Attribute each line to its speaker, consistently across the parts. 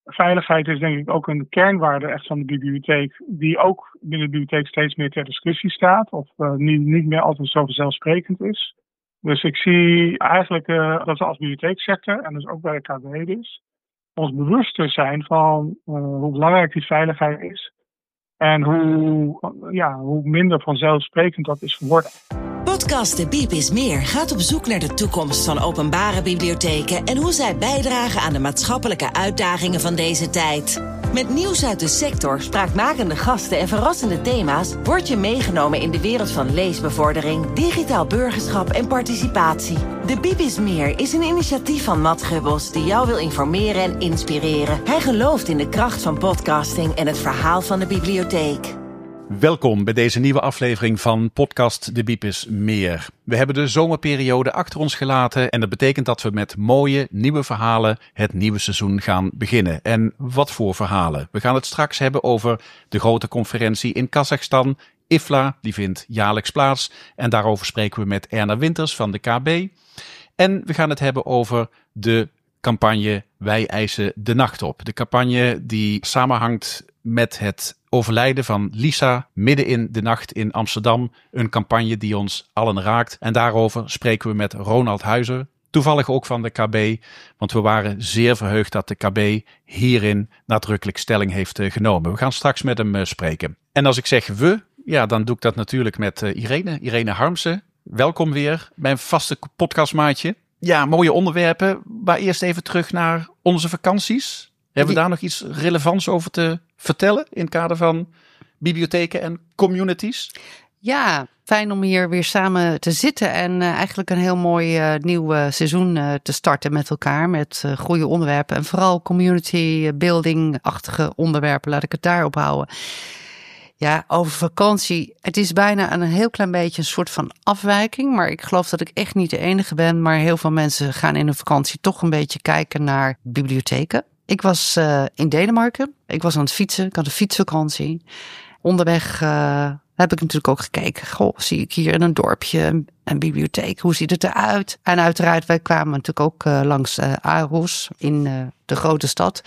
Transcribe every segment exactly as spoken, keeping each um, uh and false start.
Speaker 1: veiligheid is denk ik ook een kernwaarde echt van de bibliotheek, die ook binnen de bibliotheek steeds meer ter discussie staat, of uh, niet, niet meer altijd zo vanzelfsprekend is. Dus ik zie eigenlijk uh, dat we als bibliotheeksector, en dus ook bij de K B dus, ons bewuster zijn van uh, hoe belangrijk die veiligheid is en hoe, ja, hoe minder vanzelfsprekend dat is geworden.
Speaker 2: Podcast De Biep is Meer gaat op zoek naar de toekomst van openbare bibliotheken en hoe zij bijdragen aan de maatschappelijke uitdagingen van deze tijd. Met nieuws uit de sector, spraakmakende gasten en verrassende thema's word je meegenomen in de wereld van leesbevordering, digitaal burgerschap en participatie. De Biep is Meer is een initiatief van Matt Gubbels die jou wil informeren en inspireren. Hij gelooft in de kracht van podcasting en het verhaal van de bibliotheek.
Speaker 3: Welkom bij deze nieuwe aflevering van podcast De Biep is Meer. We hebben de zomerperiode achter ons gelaten en dat betekent dat we met mooie nieuwe verhalen het nieuwe seizoen gaan beginnen. En wat voor verhalen? We gaan het straks hebben over de grote conferentie in Kazachstan, I F L A, die vindt jaarlijks plaats. En daarover spreken we met Erna Winters van de K B. En we gaan het hebben over de campagne Wij eisen de nacht op. De campagne die samenhangt met het overlijden van Lisa midden in de nacht in Amsterdam. Een campagne die ons allen raakt. En daarover spreken we met Ronald Huizer. Toevallig ook van de K B. Want we waren zeer verheugd dat de K B hierin nadrukkelijk stelling heeft uh, genomen. We gaan straks met hem uh, spreken. En als ik zeg we, ja, dan doe ik dat natuurlijk met uh, Irene. Irene Harmsen. Welkom weer, mijn vaste podcastmaatje. Ja, mooie onderwerpen. Maar eerst even terug naar onze vakanties. Hebben we daar nog iets relevants over te vertellen in het kader van bibliotheken en communities?
Speaker 4: Ja, fijn om hier weer samen te zitten en uh, eigenlijk een heel mooi uh, nieuw uh, seizoen uh, te starten met elkaar. Met uh, goede onderwerpen en vooral community building-achtige onderwerpen. Laat ik het daarop houden. Ja, over vakantie. Het is bijna een heel klein beetje een soort van afwijking. Maar ik geloof dat ik echt niet de enige ben. Maar heel veel mensen gaan in hun vakantie toch een beetje kijken naar bibliotheken. Ik was uh, in Denemarken. Ik was aan het fietsen. Ik had een fietsvakantie. Onderweg uh, heb ik natuurlijk ook gekeken. Goh, zie ik hier in een dorpje een, een bibliotheek. Hoe ziet het eruit? En uiteraard, wij kwamen natuurlijk ook uh, langs uh, Aarhus in uh, de grote stad.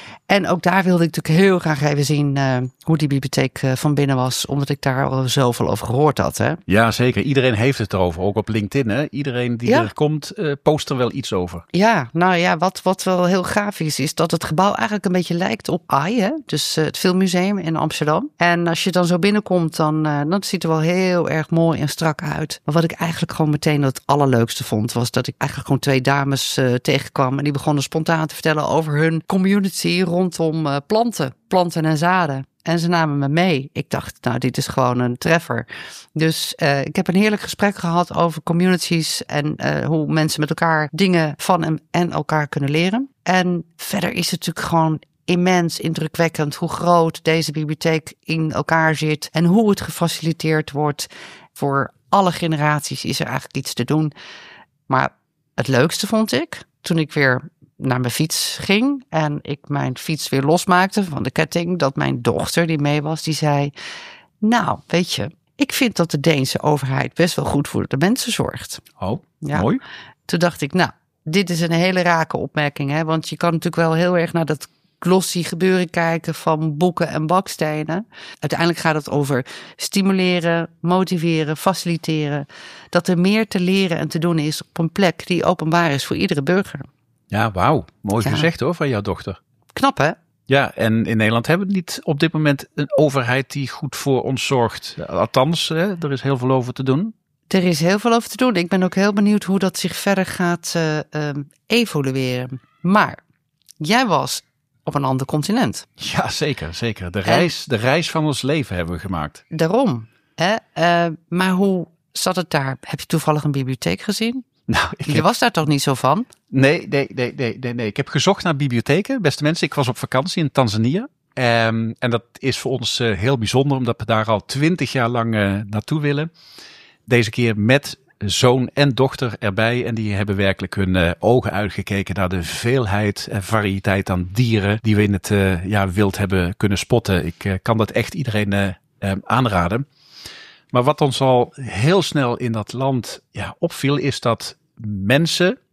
Speaker 4: En ook daar wilde ik natuurlijk heel graag even zien uh, hoe die bibliotheek uh, van binnen was. Omdat ik daar al zoveel over gehoord had. Hè?
Speaker 3: Ja, zeker. Iedereen heeft het erover. Ook op LinkedIn. Hè? Iedereen die ja. er komt, uh, post er wel iets over.
Speaker 4: Ja, nou ja, wat, wat wel heel gaaf is, is dat het gebouw eigenlijk een beetje lijkt op A I. Hè? Dus uh, het Filmmuseum in Amsterdam. En als je dan zo binnenkomt, dan, uh, dan ziet het er wel heel erg mooi en strak uit. Maar wat ik eigenlijk gewoon meteen het allerleukste vond, was dat ik eigenlijk gewoon twee dames uh, tegenkwam. En die begonnen spontaan te vertellen over hun community rondom uh, planten, planten en zaden. En ze namen me mee. Ik dacht, nou, dit is gewoon een treffer. Dus uh, ik heb een heerlijk gesprek gehad over communities en uh, hoe mensen met elkaar dingen van en, en elkaar kunnen leren. En verder is het natuurlijk gewoon immens indrukwekkend hoe groot deze bibliotheek in elkaar zit en hoe het gefaciliteerd wordt. Voor alle generaties is er eigenlijk iets te doen. Maar het leukste vond ik, toen ik weer naar mijn fiets ging en ik mijn fiets weer losmaakte van de ketting, dat mijn dochter die mee was, die zei, nou, weet je, ik vind dat de Deense overheid best wel goed voor de mensen zorgt.
Speaker 3: Oh,
Speaker 4: ja.
Speaker 3: Mooi.
Speaker 4: Toen dacht ik, nou, dit is een hele rake opmerking, hè, want je kan natuurlijk wel heel erg naar dat glossy gebeuren kijken van boeken en bakstenen. Uiteindelijk gaat het over stimuleren, motiveren, faciliteren, dat er meer te leren en te doen is op een plek die openbaar is voor iedere burger.
Speaker 3: Ja, wauw. Mooi
Speaker 4: ja.
Speaker 3: gezegd hoor, van jouw dochter.
Speaker 4: Knap, hè?
Speaker 3: Ja, en in Nederland hebben we niet op dit moment een overheid die goed voor ons zorgt. Althans, hè, er is heel veel over te doen.
Speaker 4: Er is heel veel over te doen. Ik ben ook heel benieuwd hoe dat zich verder gaat uh, um, evolueren. Maar jij was op een ander continent.
Speaker 3: Ja, zeker, zeker. De reis, en, de reis van ons leven hebben we gemaakt.
Speaker 4: Daarom. Hè? Uh, maar hoe zat het daar? Heb je toevallig een bibliotheek gezien?
Speaker 3: Nou, ik
Speaker 4: je
Speaker 3: heb...
Speaker 4: was daar toch niet zo van?
Speaker 3: Nee, nee, nee, nee, nee, nee. Ik heb gezocht naar bibliotheken. Beste mensen, ik was op vakantie in Tanzania. Um, en dat is voor ons uh, heel bijzonder, omdat we daar al twintig jaar lang uh, naartoe willen. Deze keer met zoon en dochter erbij. En die hebben werkelijk hun uh, ogen uitgekeken naar de veelheid en variëteit aan dieren die we in het uh, ja, wild hebben kunnen spotten. Ik uh, kan dat echt iedereen uh, uh, aanraden. Maar wat ons al heel snel in dat land ja, opviel, is dat mensen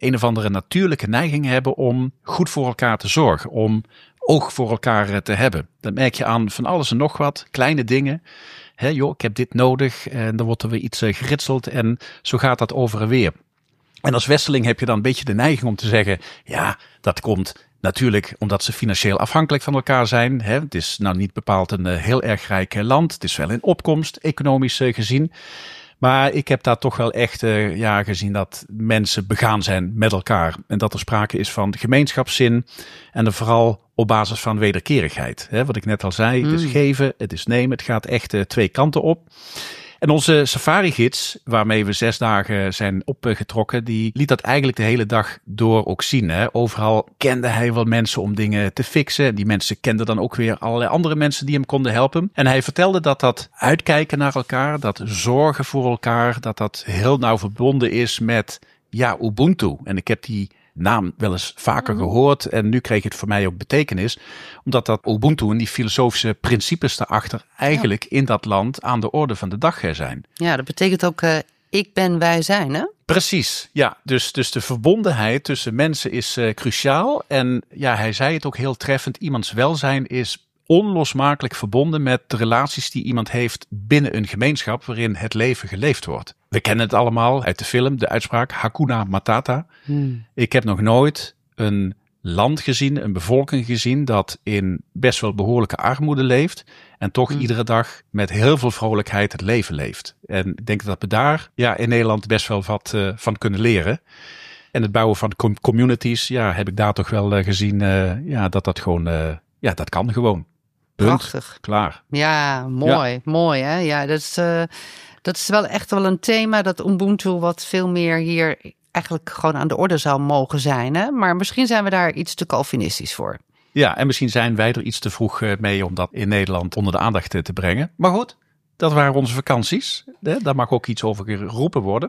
Speaker 3: een of andere natuurlijke neiging hebben om goed voor elkaar te zorgen. Om oog voor elkaar te hebben. Dat merk je aan van alles en nog wat. Kleine dingen. He, joh, ik heb dit nodig. En dan wordt er weer iets geritseld. En zo gaat dat over en weer. En als westerling heb je dan een beetje de neiging om te zeggen, ja, dat komt natuurlijk omdat ze financieel afhankelijk van elkaar zijn. Hè. Het is nou niet bepaald een uh, heel erg rijk land. Het is wel in opkomst, economisch uh, gezien. Maar ik heb daar toch wel echt uh, ja, gezien dat mensen begaan zijn met elkaar. En dat er sprake is van gemeenschapszin. En er vooral op basis van wederkerigheid. Hè. Wat ik net al zei, mm. het is geven, het is nemen. Het gaat echt uh, twee kanten op. En onze safari-gids, waarmee we zes dagen zijn opgetrokken, die liet dat eigenlijk de hele dag door ook zien. Hè. Overal kende hij wel mensen om dingen te fixen. Die mensen kenden dan ook weer allerlei andere mensen die hem konden helpen. En hij vertelde dat dat uitkijken naar elkaar, dat zorgen voor elkaar, dat dat heel nauw verbonden is met ja, Ubuntu. En ik heb die naam wel eens vaker gehoord en nu kreeg het voor mij ook betekenis. Omdat dat Ubuntu en die filosofische principes daarachter eigenlijk ja. in dat land aan de orde van de dag zijn.
Speaker 4: Ja, dat betekent ook uh, ik ben wij zijn, hè?
Speaker 3: Precies, ja. Dus, dus de verbondenheid tussen mensen is uh, cruciaal. En ja, hij zei het ook heel treffend. Iemands welzijn is onlosmakelijk verbonden met de relaties die iemand heeft binnen een gemeenschap waarin het leven geleefd wordt. We kennen het allemaal uit de film, de uitspraak Hakuna Matata. Hmm. Ik heb nog nooit een land gezien, een bevolking gezien dat in best wel behoorlijke armoede leeft en toch hmm. iedere dag met heel veel vrolijkheid het leven leeft. En ik denk dat we daar ja, in Nederland best wel wat uh, van kunnen leren. En het bouwen van communities, ja, heb ik daar toch wel uh, gezien uh, ja, dat dat gewoon, uh, ja, dat kan gewoon. Punt.
Speaker 4: Prachtig.
Speaker 3: Klaar.
Speaker 4: Ja, mooi. Ja. Mooi, hè? Ja, dat is, uh, dat is wel echt wel een thema, dat Ubuntu wat veel meer hier eigenlijk gewoon aan de orde zou mogen zijn. Hè? Maar misschien zijn we daar iets te Calvinistisch voor.
Speaker 3: Ja, en misschien zijn wij er iets te vroeg mee om dat in Nederland onder de aandacht te brengen. Maar goed, dat waren onze vakanties. Daar mag ook iets over geroepen worden.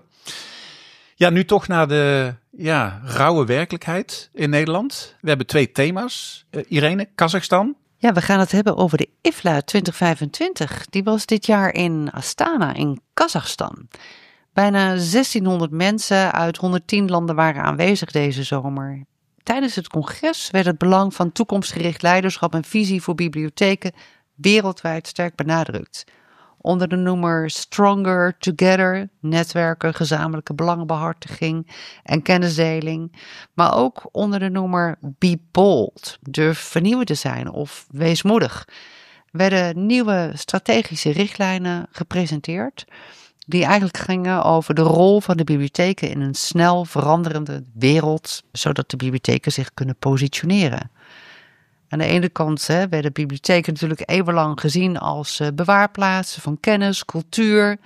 Speaker 3: Ja, nu toch naar de ja, rauwe werkelijkheid in Nederland. We hebben twee thema's. Uh, Irene, Kazachstan.
Speaker 4: Ja, we gaan het hebben over de I F L A twintig vijfentwintig. Die was dit jaar in Astana in Kazachstan. Bijna zestienhonderd mensen uit honderdtien landen waren aanwezig deze zomer. Tijdens het congres werd het belang van toekomstgericht leiderschap en visie voor bibliotheken wereldwijd sterk benadrukt. Onder de noemer Stronger Together, netwerken, gezamenlijke belangenbehartiging en kennisdeling. Maar ook onder de noemer Be Bold, durf vernieuwend te zijn of wees moedig. Werden nieuwe strategische richtlijnen gepresenteerd die eigenlijk gingen over de rol van de bibliotheken in een snel veranderende wereld, zodat de bibliotheken zich kunnen positioneren. Aan de ene kant hè, werden bibliotheken natuurlijk eeuwenlang gezien als uh, bewaarplaatsen van kennis, cultuur.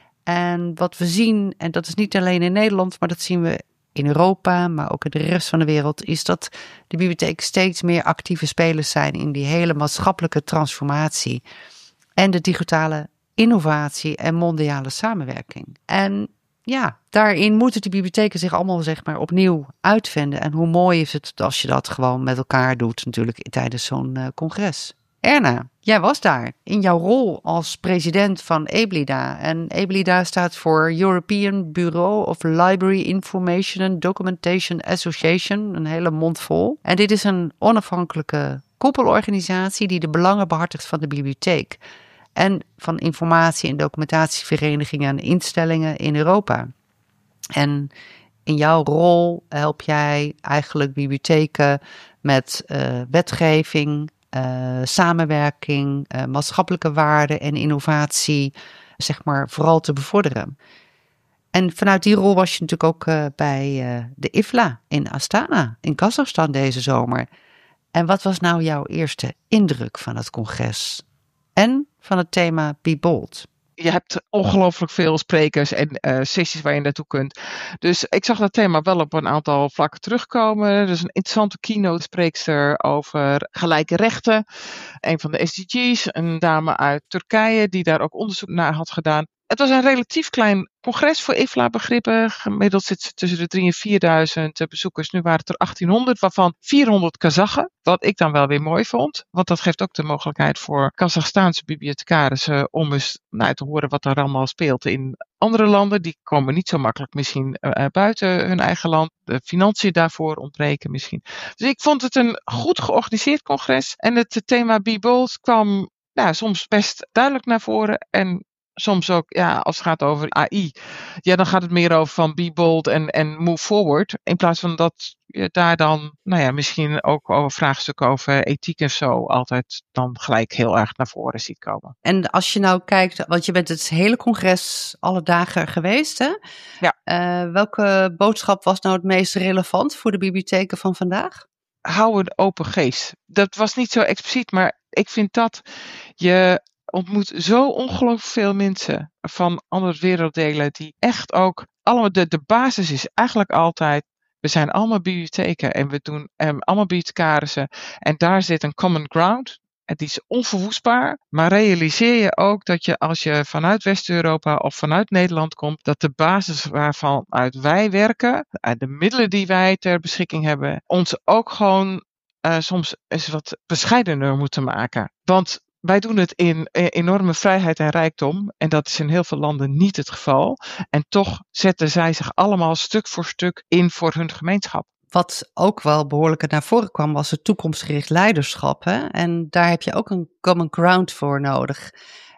Speaker 4: En wat we zien, en dat is niet alleen in Nederland, maar dat zien we in Europa, maar ook in de rest van de wereld, is dat de bibliotheken steeds meer actieve spelers zijn in die hele maatschappelijke transformatie en de digitale innovatie en mondiale samenwerking. En ja, daarin moeten de bibliotheken zich allemaal zeg maar opnieuw uitvinden. En hoe mooi is het als je dat gewoon met elkaar doet natuurlijk tijdens zo'n uh, congres. Erna, jij was daar in jouw rol als president van EBLIDA. En EBLIDA staat voor European Bureau of Library Information and Documentation Association. Een hele mond vol. En dit is een onafhankelijke koepelorganisatie die de belangen behartigt van de bibliotheek. En van informatie- en documentatieverenigingen en instellingen in Europa. En in jouw rol help jij eigenlijk bibliotheken met uh, wetgeving, uh, samenwerking, uh, maatschappelijke waarden en innovatie, zeg maar, vooral te bevorderen. En vanuit die rol was je natuurlijk ook uh, bij uh, de I F L A in Astana, in Kazachstan deze zomer. En wat was nou jouw eerste indruk van het congres? En van het thema Be Bold.
Speaker 5: Je hebt ongelooflijk veel sprekers en uh, sessies waar je naartoe kunt. Dus ik zag dat thema wel op een aantal vlakken terugkomen. Er is een interessante keynote spreekster over gelijke rechten. Een van de S D G's, een dame uit Turkije die daar ook onderzoek naar had gedaan. Het was een relatief klein congres voor I F L A-begrippen. Gemiddeld zit ze tussen de drie en vierduizend bezoekers. Nu waren het er achttienhonderd, waarvan vierhonderd Kazachen. Wat ik dan wel weer mooi vond. Want dat geeft ook de mogelijkheid voor Kazachstaanse bibliothecarissen om eens nou, te horen wat er allemaal speelt in andere landen. Die komen niet zo makkelijk misschien uh, buiten hun eigen land. De financiën daarvoor ontbreken misschien. Dus ik vond het een goed georganiseerd congres. En het thema Be Bold kwam nou, soms best duidelijk naar voren. En soms ook, ja, als het gaat over A I, ja, dan gaat het meer over van be bold en, en move forward. In plaats van dat je daar dan, nou ja, misschien ook over vraagstukken over ethiek en zo altijd dan gelijk heel erg naar voren ziet komen.
Speaker 4: En als je nou kijkt, want je bent het hele congres alle dagen geweest, hè?
Speaker 5: Ja.
Speaker 4: Uh, welke boodschap was nou het meest relevant voor de bibliotheken van vandaag?
Speaker 5: Hou een open geest. Dat was niet zo expliciet, maar ik vind dat je ontmoet zo ongelooflijk veel mensen van andere werelddelen die echt ook, allemaal de, de basis is eigenlijk altijd, we zijn allemaal bibliotheken en we doen um, allemaal bibliothecarissen en daar zit een common ground. Het is onverwoestbaar, maar realiseer je ook dat je als je vanuit West-Europa of vanuit Nederland komt, dat de basis waarvan uit wij werken, de middelen die wij ter beschikking hebben, ons ook gewoon uh, soms eens wat bescheidener moeten maken. Want wij doen het in enorme vrijheid en rijkdom en dat is in heel veel landen niet het geval. En toch zetten zij zich allemaal stuk voor stuk in voor hun gemeenschap.
Speaker 4: Wat ook wel behoorlijk naar voren kwam was het toekomstgericht leiderschap. Hè? En daar heb je ook een common ground voor nodig.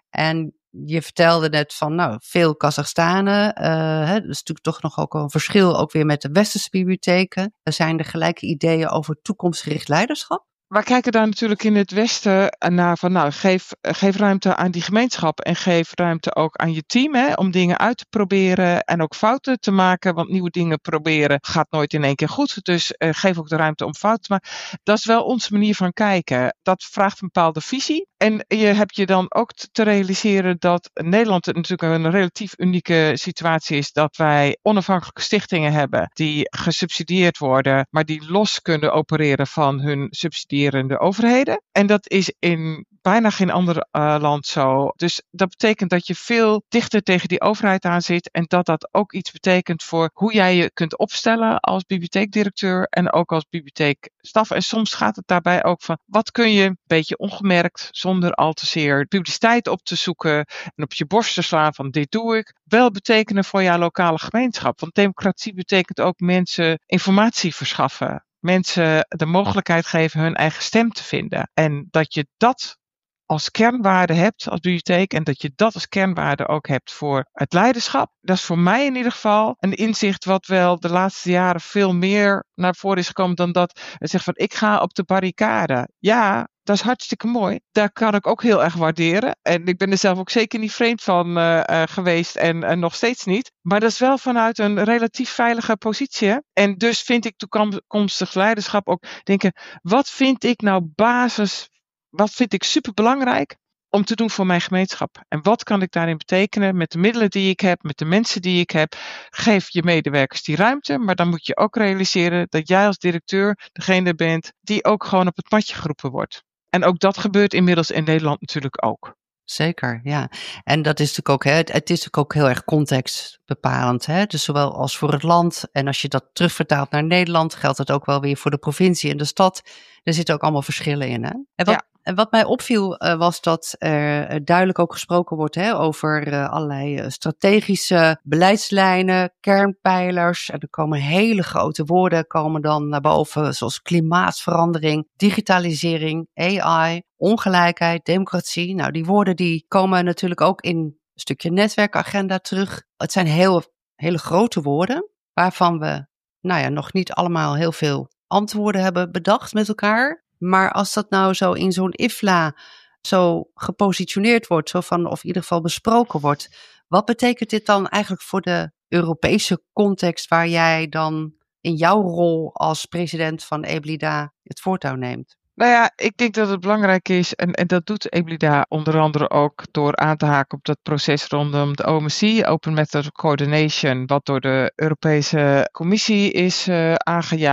Speaker 4: En je vertelde net van nou, veel Kazachstanen. Uh, hè, dat is natuurlijk toch nog ook een verschil ook weer met de westerse bibliotheken. Er zijn er gelijke ideeën over toekomstgericht leiderschap.
Speaker 5: Wij kijken daar natuurlijk in het Westen naar van nou, geef, geef ruimte aan die gemeenschap en geef ruimte ook aan je team hè, om dingen uit te proberen en ook fouten te maken, want nieuwe dingen proberen gaat nooit in één keer goed. Dus uh, geef ook de ruimte om fouten te maken. Dat is wel onze manier van kijken. Dat vraagt een bepaalde visie. En je hebt je dan ook te realiseren dat Nederland natuurlijk een relatief unieke situatie is, dat wij onafhankelijke stichtingen hebben die gesubsidieerd worden, maar die los kunnen opereren van hun subsidierende overheden. En dat is in bijna geen ander uh, land zo. Dus dat betekent dat je veel dichter tegen die overheid aan zit en dat dat ook iets betekent voor hoe jij je kunt opstellen als bibliotheekdirecteur en ook als bibliotheekstaf. En soms gaat het daarbij ook van wat kun je een beetje ongemerkt, zonder al te zeer publiciteit op te zoeken en op je borst te slaan van dit doe ik, wel betekenen voor jouw lokale gemeenschap. Want democratie betekent ook mensen informatie verschaffen. Mensen de mogelijkheid geven hun eigen stem te vinden. En dat je dat als kernwaarde hebt als bibliotheek en dat je dat als kernwaarde ook hebt voor het leiderschap. Dat is voor mij in ieder geval een inzicht wat wel de laatste jaren veel meer naar voren is gekomen dan dat het zegt van ik ga op de barricade. Ja, dat is hartstikke mooi. Daar kan ik ook heel erg waarderen. En ik ben er zelf ook zeker niet vreemd van uh, uh, geweest en uh, nog steeds niet. Maar dat is wel vanuit een relatief veilige positie. Hè? En dus vind ik toekomstig leiderschap ook denken, wat vind ik nou basis, wat vind ik superbelangrijk om te doen voor mijn gemeenschap? En wat kan ik daarin betekenen met de middelen die ik heb, met de mensen die ik heb? Geef je medewerkers die ruimte, maar dan moet je ook realiseren dat jij als directeur degene bent die ook gewoon op het matje geroepen wordt. En ook dat gebeurt inmiddels in Nederland natuurlijk ook.
Speaker 4: Zeker, ja. En dat is natuurlijk ook, hè, het, het is natuurlijk ook heel erg contextbepalend. Hè? Dus zowel als voor het land en als je dat terugvertaalt naar Nederland, geldt het ook wel weer voor de provincie en de stad. Er zitten ook allemaal verschillen in. Hè? En wat, ja. En wat mij opviel uh, was dat er uh, duidelijk ook gesproken wordt hè, over uh, allerlei uh, strategische beleidslijnen, kernpijlers. En er komen hele grote woorden komen dan naar boven, zoals klimaatverandering, digitalisering, A I, ongelijkheid, democratie. Nou, die woorden die komen natuurlijk ook in een stukje netwerkagenda terug. Het zijn heel, hele grote woorden, waarvan we nou ja, nog niet allemaal heel veel antwoorden hebben bedacht met elkaar. Maar als dat nou zo in zo'n I F L A zo gepositioneerd wordt, zo van, of in ieder geval besproken wordt, wat betekent dit dan eigenlijk voor de Europese context waar jij dan in jouw rol als president van EBLIDA het voortouw neemt?
Speaker 5: Nou ja, ik denk dat het belangrijk is, en, en dat doet EBLIDA onder andere ook door aan te haken op dat proces rondom de O M C, Open Method Coordination, wat door de Europese Commissie is uh, aangejaagd.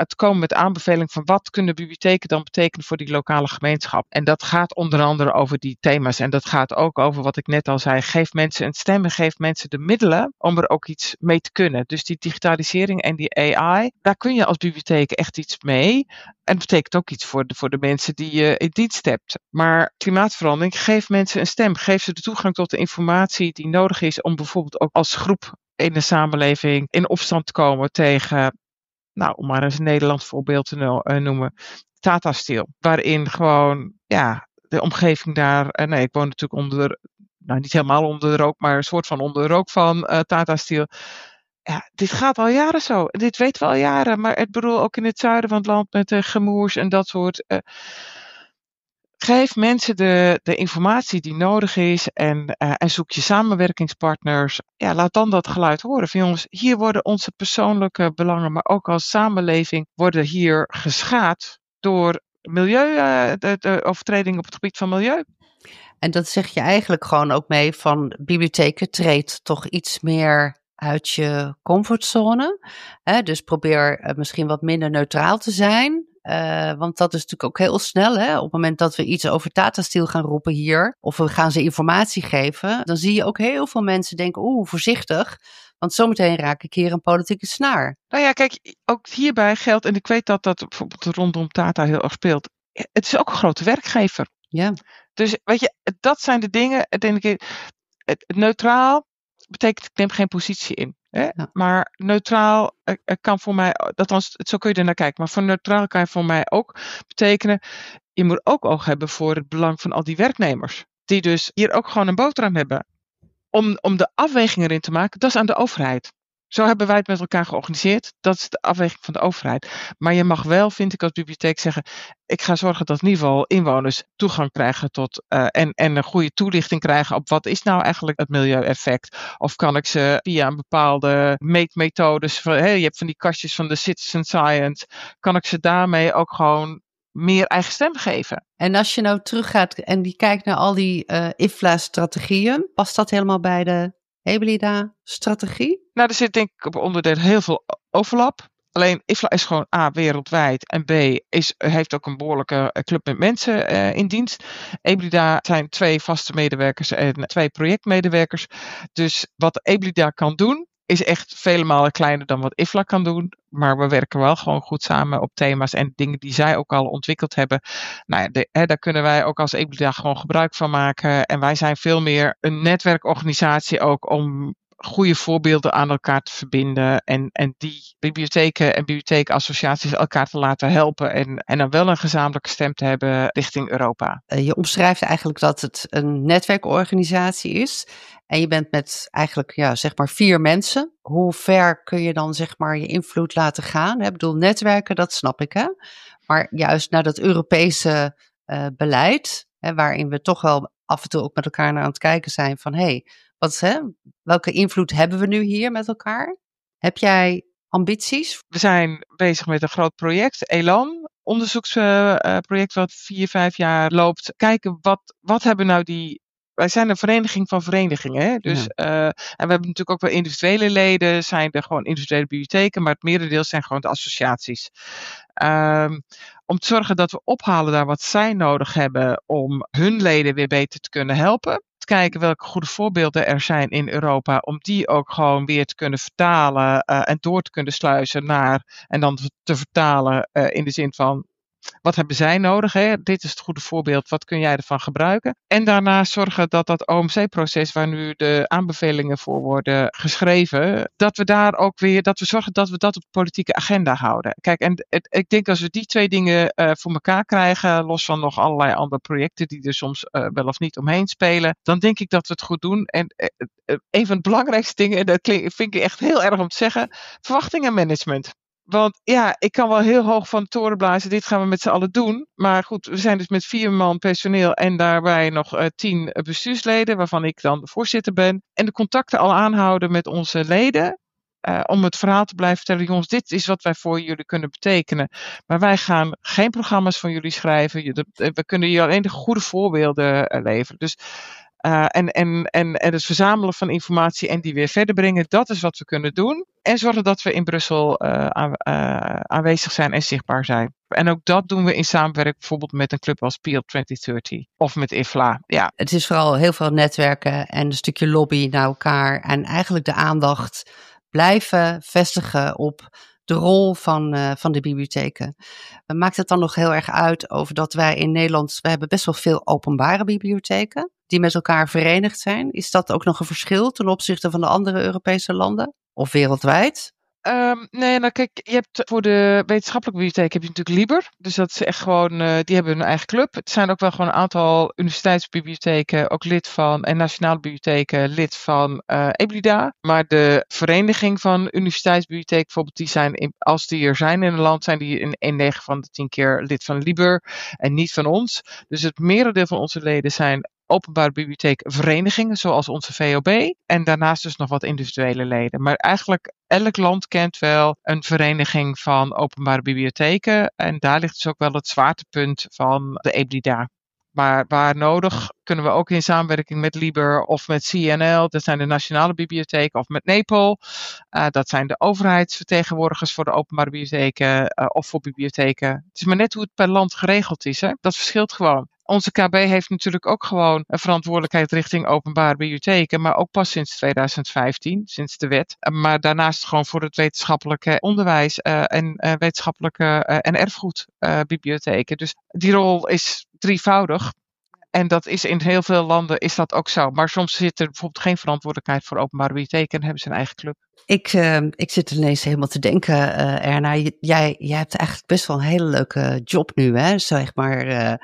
Speaker 5: te komen met aanbeveling van wat kunnen bibliotheken dan betekenen voor die lokale gemeenschap. En dat gaat onder andere over die thema's. En dat gaat ook over wat ik net al zei. Geef mensen een stem en geef mensen de middelen om er ook iets mee te kunnen. Dus die digitalisering en die A I, daar kun je als bibliotheek echt iets mee. En dat betekent ook iets voor de, voor de mensen die je in dienst hebt. Maar klimaatverandering, geef mensen een stem. Geef ze de toegang tot de informatie die nodig is om bijvoorbeeld ook als groep in de samenleving in opstand te komen tegen, nou, om maar eens een Nederlands voorbeeld te no- uh, noemen, Tata Steel. Waarin gewoon, ja, de omgeving daar, uh, nee, ik woon natuurlijk onder, nou niet helemaal onder de rook, maar een soort van onder de rook van uh, Tata Steel. Ja, dit gaat al jaren zo. Dit weten we al jaren. Maar ik bedoel ook in het zuiden van het land met de gemoers en dat soort. Uh, geef mensen de, de informatie die nodig is en, uh, en zoek je samenwerkingspartners. Ja, laat dan dat geluid horen. Van jongens, hier worden onze persoonlijke belangen, maar ook als samenleving worden hier geschaad door milieu, uh, de, de overtredingen op het gebied van milieu.
Speaker 4: En dat zeg je eigenlijk gewoon ook mee van bibliotheken treedt toch iets meer uit je comfortzone. Hè? Dus probeer uh, misschien wat minder neutraal te zijn. Uh, want dat is natuurlijk ook heel snel. Hè? Op het moment dat we iets over Tata Steel gaan roepen hier, of we gaan ze informatie geven, dan zie je ook heel veel mensen denken, oeh, voorzichtig. Want zometeen raak ik hier een politieke snaar.
Speaker 5: Nou ja, kijk, ook hierbij geldt, en ik weet dat dat bijvoorbeeld rondom Tata heel erg speelt. Het is ook een grote werkgever.
Speaker 4: Ja.
Speaker 5: Dus weet je, dat zijn de dingen, denk ik, het, het neutraal betekent, ik neem geen positie in. Hè? Ja. Maar neutraal uh, kan voor mij, althans, zo kun je er naar kijken, maar voor neutraal kan voor mij ook betekenen, je moet ook oog hebben voor het belang van al die werknemers. Die dus hier ook gewoon een boterham hebben. Om, om de afweging erin te maken, dat is aan de overheid. Zo hebben wij het met elkaar georganiseerd. Dat is de afweging van de overheid. Maar je mag wel, vind ik als bibliotheek, zeggen, ik ga zorgen dat in ieder geval inwoners toegang krijgen tot uh, en, en een goede toelichting krijgen op wat is nou eigenlijk het milieueffect. Of kan ik ze via een bepaalde meetmethodes, van, hey, je hebt van die kastjes van de citizen science, kan ik ze daarmee ook gewoon meer eigen stem geven.
Speaker 4: En als je nou teruggaat en die kijkt naar al die uh, I F L A-strategieën, past dat helemaal bij de Ebelida-strategie?
Speaker 5: Nou, er zit denk ik op onderdeel heel veel overlap. Alleen I F L A is gewoon A, wereldwijd. En B, is, heeft ook een behoorlijke club met mensen uh, in dienst. Ebelida zijn twee vaste medewerkers en twee projectmedewerkers. Dus wat Ebelida kan doen, is echt vele malen kleiner dan wat I F L A kan doen. Maar we werken wel gewoon goed samen op thema's en dingen die zij ook al ontwikkeld hebben. Nou ja, de, hè, daar kunnen wij ook als Ebelida gewoon gebruik van maken. En wij zijn veel meer een netwerkorganisatie ook om goede voorbeelden aan elkaar te verbinden. En, en die bibliotheken en bibliotheekassociaties elkaar te laten helpen. En, en dan wel een gezamenlijke stem te hebben richting Europa.
Speaker 4: Je omschrijft eigenlijk dat het een netwerkorganisatie is. En je bent met eigenlijk, ja, zeg maar vier mensen. Hoe ver kun je dan zeg maar je invloed laten gaan? Ik bedoel, netwerken, dat snap ik, hè. Maar juist naar dat Europese uh, beleid, hè, waarin we toch wel af en toe ook met elkaar naar aan het kijken zijn van, hé, hey, wat, hè, welke invloed hebben we nu hier met elkaar? Heb jij ambities?
Speaker 5: We zijn bezig met een groot project, Elan. Onderzoeksproject uh, wat vier, vijf jaar loopt. Kijken, wat, wat hebben nou die... Wij zijn een vereniging van verenigingen. Hè? Dus, ja. uh, en we hebben natuurlijk ook wel individuele leden. Zijn er gewoon individuele bibliotheken. Maar het merendeel zijn gewoon de associaties. Um, om te zorgen dat we ophalen daar wat zij nodig hebben. Om hun leden weer beter te kunnen helpen. Te kijken welke goede voorbeelden er zijn in Europa. Om die ook gewoon weer te kunnen vertalen. Uh, en door te kunnen sluizen naar. En dan te vertalen uh, in de zin van. Wat hebben zij nodig? Hè? Dit is het goede voorbeeld. Wat kun jij ervan gebruiken? En daarnaast zorgen dat dat O M C-proces, waar nu de aanbevelingen voor worden geschreven, dat we daar ook weer, dat we zorgen dat we dat op de politieke agenda houden. Kijk, en het, ik denk als we die twee dingen uh, voor elkaar krijgen, los van nog allerlei andere projecten die er soms uh, wel of niet omheen spelen, dan denk ik dat we het goed doen. En uh, uh, een van de belangrijkste dingen, en dat vind ik echt heel erg om te zeggen, verwachtingenmanagement. Want ja, ik kan wel heel hoog van de toren blazen, dit gaan we met z'n allen doen. Maar goed, we zijn dus met vier man personeel en daarbij nog uh, tien bestuursleden, waarvan ik dan de voorzitter ben. En de contacten al aanhouden met onze leden, uh, om het verhaal te blijven vertellen. Jongens, dit is wat wij voor jullie kunnen betekenen. Maar wij gaan geen programma's voor jullie schrijven. We kunnen jullie alleen de goede voorbeelden uh, leveren. Dus Uh, en, en, en, en het verzamelen van informatie en die weer verder brengen, dat is wat we kunnen doen. En zorgen dat we in Brussel uh, aan, uh, aanwezig zijn en zichtbaar zijn. En ook dat doen we in samenwerking bijvoorbeeld met een club als P I L twintig dertig of met I F L A. Ja.
Speaker 4: Het is vooral heel veel netwerken en een stukje lobby naar elkaar. En eigenlijk de aandacht blijven vestigen op de rol van, uh, van de bibliotheken. Maakt het dan nog heel erg uit over dat wij in Nederland, we hebben best wel veel openbare bibliotheken die met elkaar verenigd zijn. Is dat ook nog een verschil ten opzichte van de andere Europese landen of wereldwijd?
Speaker 5: Um, nee, nou kijk, je hebt voor de wetenschappelijke bibliotheek heb je natuurlijk Liber. Dus dat is echt gewoon, uh, die hebben hun eigen club. Het zijn ook wel gewoon een aantal universiteitsbibliotheken ook lid van en nationale bibliotheken lid van uh, EBLIDA. Maar de vereniging van universiteitsbibliotheken bijvoorbeeld, die zijn, in, als die er zijn in een land, zijn die in een negen van de tien keer lid van Liber en niet van ons. Dus het merendeel van onze leden zijn openbare bibliotheekverenigingen, zoals onze V O B. En daarnaast dus nog wat individuele leden. Maar eigenlijk elk land kent wel een vereniging van openbare bibliotheken. En daar ligt dus ook wel het zwaartepunt van de EBLIDA. Maar waar nodig kunnen we ook in samenwerking met Liber of met C N L, dat zijn de nationale bibliotheken, of met NEPOL. Uh, dat zijn de overheidsvertegenwoordigers voor de openbare bibliotheken uh, of voor bibliotheken. Het is maar net hoe het per land geregeld is. Hè? Dat verschilt gewoon. Onze K B heeft natuurlijk ook gewoon een verantwoordelijkheid richting openbare bibliotheken, maar ook pas sinds twintig vijftien, sinds de wet. Maar daarnaast gewoon voor het wetenschappelijke onderwijs uh, en uh, wetenschappelijke uh, en erfgoedbibliotheken. Uh, dus die rol is drievoudig. En dat is in heel veel landen is dat ook zo. Maar soms zit er bijvoorbeeld geen verantwoordelijkheid voor openbare bibliotheken en hebben ze een eigen club.
Speaker 4: Ik, uh, ik zit ineens helemaal te denken, uh, Erna, jij, jij hebt eigenlijk best wel een hele leuke job nu, hè? Zeg maar uh,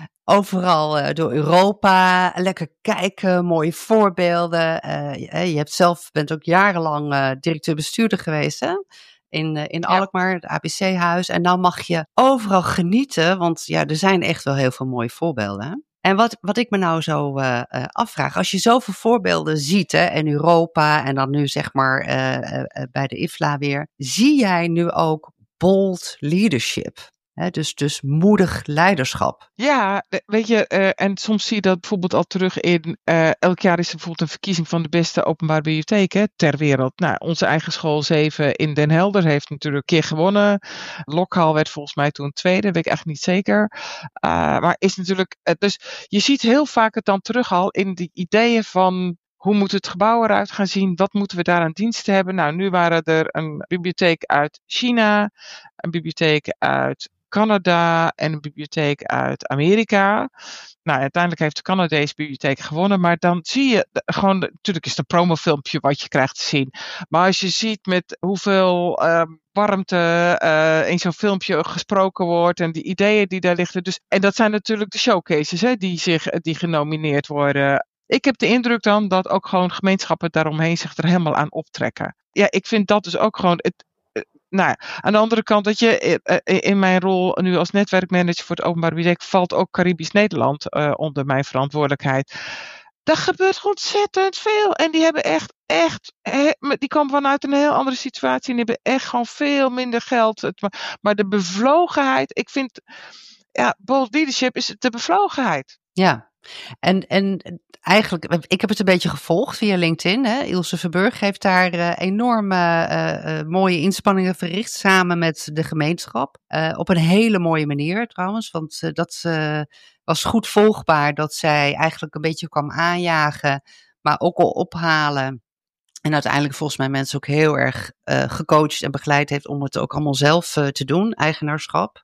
Speaker 4: overal uh, door Europa, lekker kijken, mooie voorbeelden. Uh, je hebt zelf, bent ook jarenlang uh, directeur-bestuurder geweest, hè? In, uh, in ja. Alkmaar, het A B C-huis. En nou mag je overal genieten, want ja, er zijn echt wel heel veel mooie voorbeelden, hè? En wat, wat ik me nou zo uh, uh, afvraag, als je zoveel voorbeelden ziet, hè, in Europa en dan nu zeg maar uh, uh, bij de I F L A weer, zie jij nu ook bold leadership? Hè, dus, dus moedig leiderschap.
Speaker 5: Ja, weet je, uh, en soms zie je dat bijvoorbeeld al terug in, uh, elk jaar is er bijvoorbeeld een verkiezing van de beste openbare bibliotheek hè, ter wereld. Nou, onze eigen school zeven in Den Helder heeft natuurlijk een keer gewonnen. Lokhal werd volgens mij toen tweede, weet ik eigenlijk niet zeker. Uh, maar is natuurlijk, uh, dus je ziet heel vaak het dan terug al in die ideeën van hoe moet het gebouw eruit gaan zien? Wat moeten we daar aan diensten hebben? Nou, nu waren er een bibliotheek uit China, een bibliotheek uit Canada en een bibliotheek uit Amerika. Nou, uiteindelijk heeft de Canadese bibliotheek gewonnen, maar dan zie je gewoon, natuurlijk is het een promofilmpje wat je krijgt te zien. Maar als je ziet met hoeveel uh, warmte uh, in zo'n filmpje gesproken wordt en die ideeën die daar liggen. Dus, en dat zijn natuurlijk de showcases hè, die, zich, die genomineerd worden. Ik heb de indruk dan dat ook gewoon gemeenschappen daaromheen zich er helemaal aan optrekken. Ja, ik vind dat dus ook gewoon het. Nou ja, aan de andere kant, dat je in mijn rol nu als netwerkmanager voor het openbaar bibliotheek valt ook Caribisch Nederland uh, onder mijn verantwoordelijkheid. Daar gebeurt ontzettend veel. En die hebben echt, echt, he, die komen vanuit een heel andere situatie en die hebben echt gewoon veel minder geld. Het, maar de bevlogenheid, ik vind, ja, bold leadership is de bevlogenheid.
Speaker 4: Ja. En, en eigenlijk, ik heb het een beetje gevolgd via LinkedIn. Hè. Ilse Verburg heeft daar uh, enorme uh, uh, mooie inspanningen verricht samen met de gemeenschap. Uh, op een hele mooie manier trouwens, want uh, dat uh, was goed volgbaar dat zij eigenlijk een beetje kwam aanjagen, maar ook al ophalen. En uiteindelijk volgens mij mensen ook heel erg uh, gecoacht en begeleid heeft om het ook allemaal zelf uh, te doen, eigenaarschap.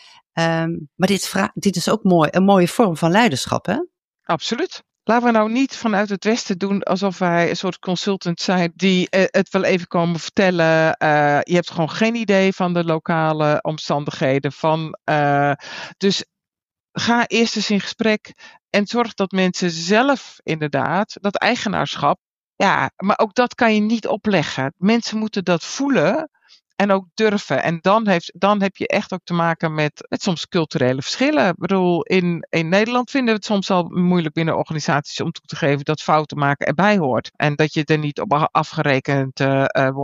Speaker 4: Um, maar dit, vra- dit is ook mooi, een mooie vorm van leiderschap, hè?
Speaker 5: Absoluut. Laten we nou niet vanuit het Westen doen alsof wij een soort consultant zijn die uh, het wel even komen vertellen. Uh, je hebt gewoon geen idee van de lokale omstandigheden. Van, uh, dus ga eerst eens in gesprek en zorg dat mensen zelf inderdaad dat eigenaarschap. Ja, maar ook dat kan je niet opleggen. Mensen moeten dat voelen. En ook durven. En dan, heeft, dan heb je echt ook te maken met, met soms culturele verschillen. Ik bedoel, in, in Nederland vinden we het soms al moeilijk binnen organisaties om toe te geven dat fouten maken erbij hoort. En dat je er niet op afgerekend uh, uh, wordt.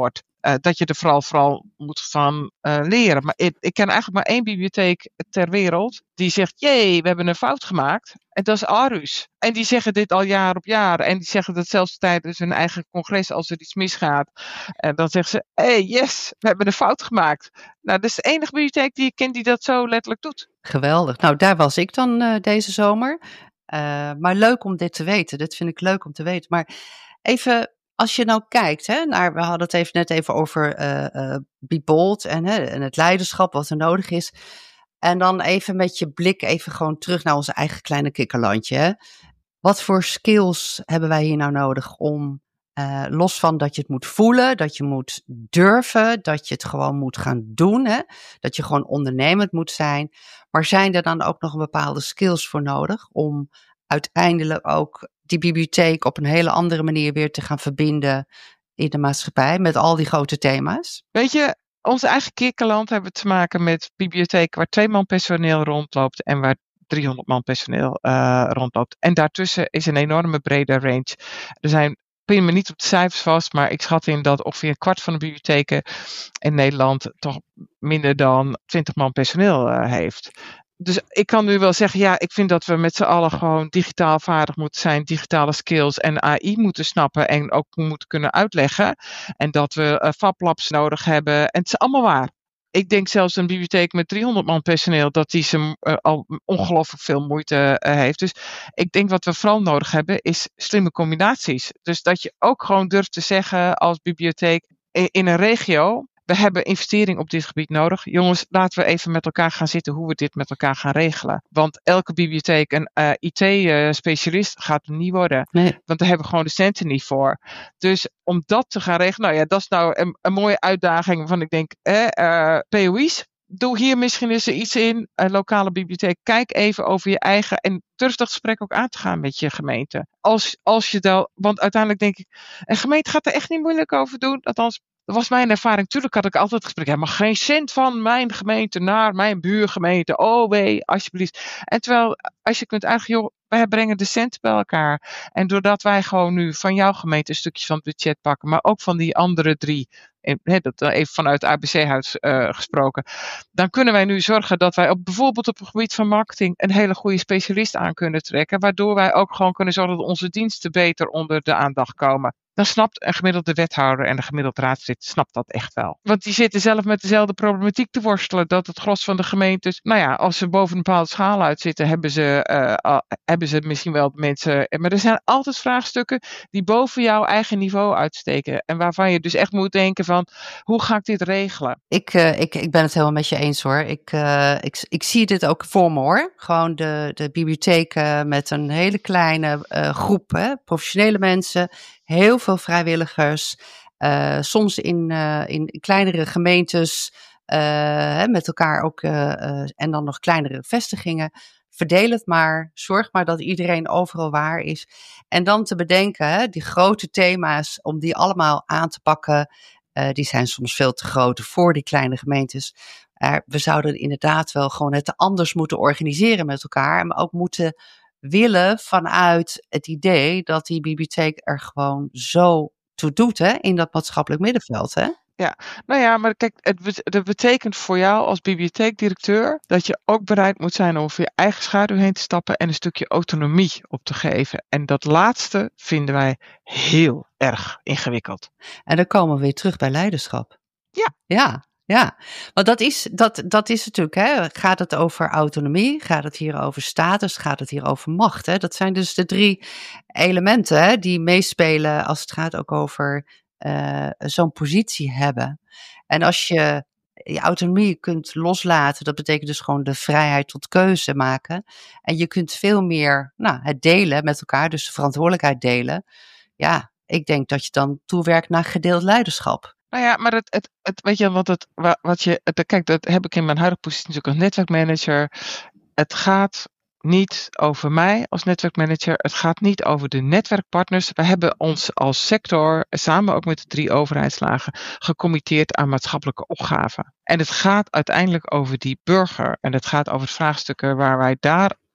Speaker 5: uh, dat je er vooral, vooral moet van uh, leren. Maar ik, ik ken eigenlijk maar één bibliotheek ter wereld die zegt, jee, we hebben een fout gemaakt. En dat is Aarhus. En die zeggen dit al jaar op jaar. En die zeggen dat zelfs tijdens hun eigen congres, als er iets misgaat. En dan zeggen ze, hé, hey, yes, we hebben een fout gemaakt. Nou, dat is de enige bibliotheek die ik ken die dat zo letterlijk doet.
Speaker 4: Geweldig. Nou, daar was ik dan uh, deze zomer. Uh, maar leuk om dit te weten. Dit vind ik leuk om te weten. Maar even, als je nou kijkt, hè, naar, we hadden het even, net even over uh, uh, Be Bold en, hè, en het leiderschap wat er nodig is. En dan even met je blik even gewoon terug naar ons eigen kleine kikkerlandje. Hè. Wat voor skills hebben wij hier nou nodig om, uh, los van dat je het moet voelen, dat je moet durven, dat je het gewoon moet gaan doen, hè, dat je gewoon ondernemend moet zijn. Maar zijn er dan ook nog een bepaalde skills voor nodig om uiteindelijk ook die bibliotheek op een hele andere manier weer te gaan verbinden in de maatschappij met al die grote thema's?
Speaker 5: Weet je, ons eigen kikkerland hebben we te maken met bibliotheken waar twee man personeel rondloopt en waar driehonderd man personeel uh, rondloopt. En daartussen is een enorme brede range. Er zijn, pin me niet op de cijfers vast, maar ik schat in dat ongeveer een kwart van de bibliotheken in Nederland toch minder dan twintig man personeel uh, heeft. Dus ik kan nu wel zeggen, ja, ik vind dat we met z'n allen gewoon digitaal vaardig moeten zijn, digitale skills en A I moeten snappen en ook moeten kunnen uitleggen. En dat we uh, FabLabs nodig hebben. En het is allemaal waar. Ik denk zelfs een bibliotheek met driehonderd man personeel, dat die ze uh, al ongelooflijk veel moeite uh, heeft. Dus ik denk wat we vooral nodig hebben, is slimme combinaties. Dus dat je ook gewoon durft te zeggen als bibliotheek in, in een regio, we hebben investering op dit gebied nodig. Jongens, laten we even met elkaar gaan zitten hoe we dit met elkaar gaan regelen. Want elke bibliotheek een uh, I T-specialist uh, gaat er niet worden. Nee. Want daar hebben we gewoon de centen niet voor. Dus om dat te gaan regelen, nou ja, dat is nou een, een mooie uitdaging waarvan ik denk, eh, uh, P O I's, doe hier misschien eens iets in, een lokale bibliotheek. Kijk even over je eigen en durf dat gesprek ook aan te gaan met je gemeente. Als, als je dat, want uiteindelijk denk ik, een gemeente gaat er echt niet moeilijk over doen. Althans, dat was mijn ervaring. Tuurlijk had ik altijd het gesprek. Ja, maar geen cent van mijn gemeente naar mijn buurgemeente. Oh wee, alsjeblieft. En terwijl, als je kunt eigenlijk, joh, wij brengen de centen bij elkaar. En doordat wij gewoon nu van jouw gemeente een stukje van het budget pakken, maar ook van die andere drie, dat even vanuit het A B C-huis uh, gesproken, dan kunnen wij nu zorgen dat wij op, bijvoorbeeld op het gebied van marketing een hele goede specialist aan kunnen trekken, waardoor wij ook gewoon kunnen zorgen dat onze diensten beter onder de aandacht komen. Dan snapt een gemiddelde wethouder en een gemiddeld raadslid snapt dat echt wel. Want die zitten zelf met dezelfde problematiek te worstelen. Dat het gros van de gemeentes, nou ja, als ze boven een bepaalde schaal uitzitten, hebben ze, uh, uh, hebben ze misschien wel mensen. Maar er zijn altijd vraagstukken die boven jouw eigen niveau uitsteken. En waarvan je dus echt moet denken van, hoe ga ik dit regelen?
Speaker 4: Ik, uh, ik, ik ben het helemaal met je eens hoor. Ik, uh, ik, ik zie dit ook voor me hoor. Gewoon de, de bibliotheek uh, met een hele kleine uh, groep, hè, professionele mensen. Heel veel vrijwilligers, uh, soms in, uh, in kleinere gemeentes, uh, hè, met elkaar ook, uh, uh, en dan nog kleinere vestigingen. Verdeel het maar, zorg maar dat iedereen overal waar is. En dan te bedenken, hè, die grote thema's, om die allemaal aan te pakken, uh, die zijn soms veel te groot voor die kleine gemeentes. Uh, we zouden inderdaad wel gewoon het anders moeten organiseren met elkaar, maar ook moeten willen vanuit het idee dat die bibliotheek er gewoon zo toe doet, hè, in dat maatschappelijk middenveld, hè?
Speaker 5: Ja, nou ja, maar kijk, het, het betekent voor jou als bibliotheekdirecteur dat je ook bereid moet zijn om voor je eigen schaduw heen te stappen en een stukje autonomie op te geven. En dat laatste vinden wij heel erg ingewikkeld.
Speaker 4: En dan komen we weer terug bij leiderschap.
Speaker 5: Ja.
Speaker 4: Ja. Ja, want dat is, dat, dat is natuurlijk, hè, gaat het over autonomie, gaat het hier over status, gaat het hier over macht. Hè? Dat zijn dus de drie elementen, hè, die meespelen als het gaat ook over uh, zo'n positie hebben. En als je je autonomie kunt loslaten, dat betekent dus gewoon de vrijheid tot keuze maken. En je kunt veel meer, nou, het delen met elkaar, dus de verantwoordelijkheid delen. Ja, ik denk dat je dan toewerkt naar gedeeld leiderschap.
Speaker 5: Nou ja, maar het, het, het weet je wat het, wat je, het, kijk, dat heb ik in mijn huidige positie natuurlijk als netwerkmanager. Het gaat niet over mij als netwerkmanager. Het gaat niet over de netwerkpartners. We hebben ons als sector, samen ook met de drie overheidslagen, gecommitteerd aan maatschappelijke opgaven. En het gaat uiteindelijk over die burger. En het gaat over vraagstukken waar wij daar